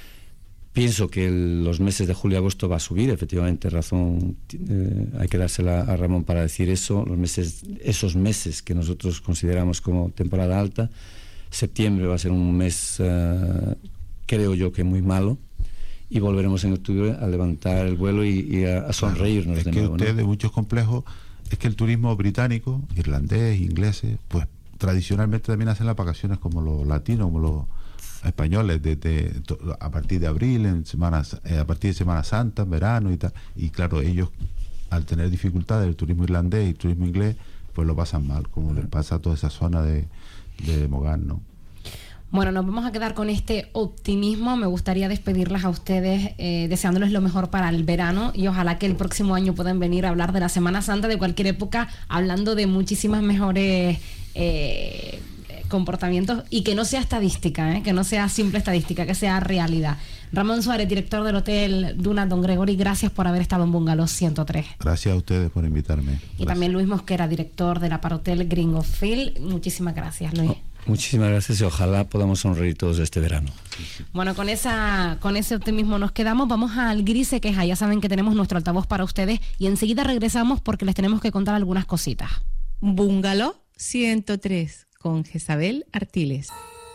Pienso que el, los meses de julio y agosto va a subir, efectivamente, razón, eh, hay que dársela a Ramón para decir eso. Los meses, esos meses que nosotros consideramos como temporada alta, septiembre va a ser un mes, uh, creo yo, que muy malo, y volveremos en octubre a levantar el vuelo y, y a, a sonreírnos claro, es de que nuevo. Usted, ¿no? de muchos complejos, es que el turismo británico, irlandés, inglés, pues tradicionalmente también hacen las vacaciones como los latinos, como los españoles, desde a partir de abril, en semanas, eh, a partir de Semana Santa, en verano y tal. Y claro, ellos, al tener dificultades, el turismo irlandés y el turismo inglés, pues lo pasan mal, como les pasa a toda esa zona de de Mogán, ¿no? Bueno, nos vamos a quedar con este optimismo. Me gustaría despedirlas a ustedes eh, deseándoles lo mejor para el verano, y ojalá que el próximo año puedan venir a hablar de la Semana Santa, de cualquier época, hablando de muchísimas mejores eh, comportamientos, y que no sea estadística, ¿eh? Que no sea simple estadística, que sea realidad. Ramón Suárez, director del Hotel Duna Don Gregory, gracias por haber estado en Bungalow ciento tres. Gracias a ustedes por invitarme. Y gracias. También Luis Mosquera, director del Aparhotel Gringofield. Muchísimas gracias, Luis. Oh, muchísimas gracias, y ojalá podamos sonreír todos este verano. Bueno, con esa con ese optimismo nos quedamos. Vamos al Gris se queja. Ya saben que tenemos nuestro altavoz para ustedes, y enseguida regresamos porque les tenemos que contar algunas cositas. Bungalow ciento tres con Jezabel Artiles.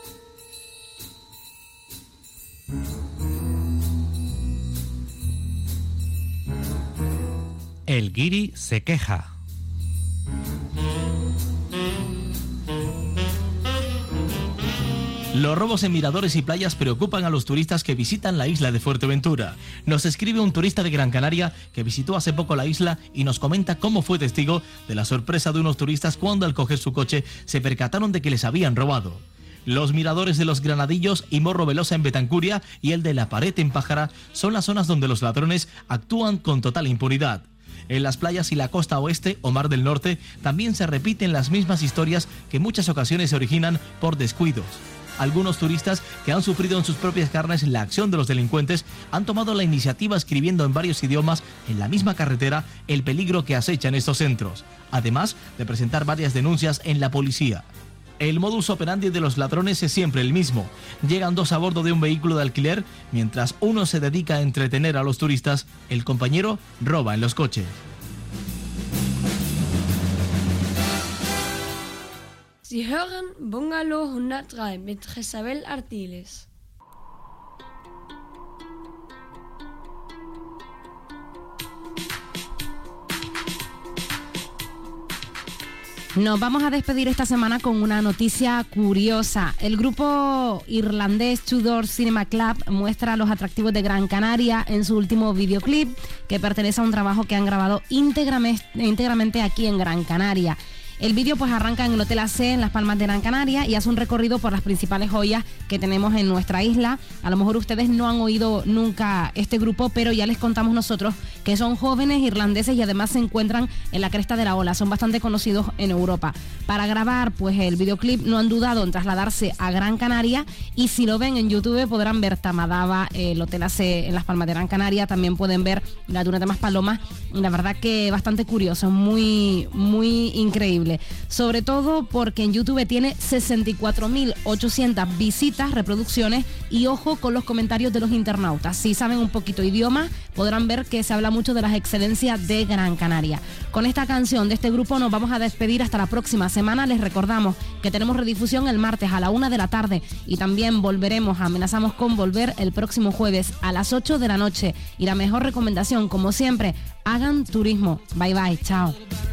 El guiri se queja. Los robos en miradores y playas preocupan a los turistas que visitan la isla de Fuerteventura. Nos escribe un turista de Gran Canaria que visitó hace poco la isla y nos comenta cómo fue testigo de la sorpresa de unos turistas cuando al coger su coche se percataron de que les habían robado. Los miradores de los Granadillos y Morro Velosa en Betancuria y el de La Pared en Pájara son las zonas donde los ladrones actúan con total impunidad. En las playas y la costa oeste o Mar del Norte también se repiten las mismas historias que en muchas ocasiones se originan por descuidos. Algunos turistas que han sufrido en sus propias carnes la acción de los delincuentes han tomado la iniciativa escribiendo en varios idiomas en la misma carretera el peligro que acecha en estos centros, además de presentar varias denuncias en la policía. El modus operandi de los ladrones es siempre el mismo. Llegan dos a bordo de un vehículo de alquiler, mientras uno se dedica a entretener a los turistas, el compañero roba en los coches. Sie hören Bungalow ciento tres mit Jezabel Artiles. Nos vamos a despedir esta semana con una noticia curiosa. El grupo irlandés Tudor Cinema Club muestra los atractivos de Gran Canaria en su último videoclip, que pertenece a un trabajo que han grabado íntegramente, íntegramente aquí en Gran Canaria. El vídeo pues arranca en el Hotel A C en Las Palmas de Gran Canaria y hace un recorrido por las principales joyas que tenemos en nuestra isla. A lo mejor ustedes no han oído nunca este grupo, pero ya les contamos nosotros que son jóvenes irlandeses y además se encuentran en la cresta de la ola. Son bastante conocidos en Europa. Para grabar pues el videoclip no han dudado en trasladarse a Gran Canaria, y si lo ven en YouTube podrán ver Tamadaba, el Hotel A C en Las Palmas de Gran Canaria. También pueden ver la Duna de Maspalomas. La verdad que bastante curioso, muy, muy increíble. Sobre todo porque en YouTube tiene sesenta y cuatro mil ochocientas visitas, reproducciones, y ojo con los comentarios de los internautas. Si saben un poquito idioma, podrán ver que se habla mucho de las excelencias de Gran Canaria. Con esta canción de este grupo nos vamos a despedir hasta la próxima semana. Les recordamos que tenemos redifusión el martes a la una de la tarde, y también volveremos, amenazamos con volver el próximo jueves a las ocho de la noche. Y la mejor recomendación, como siempre, hagan turismo. Bye bye, chao.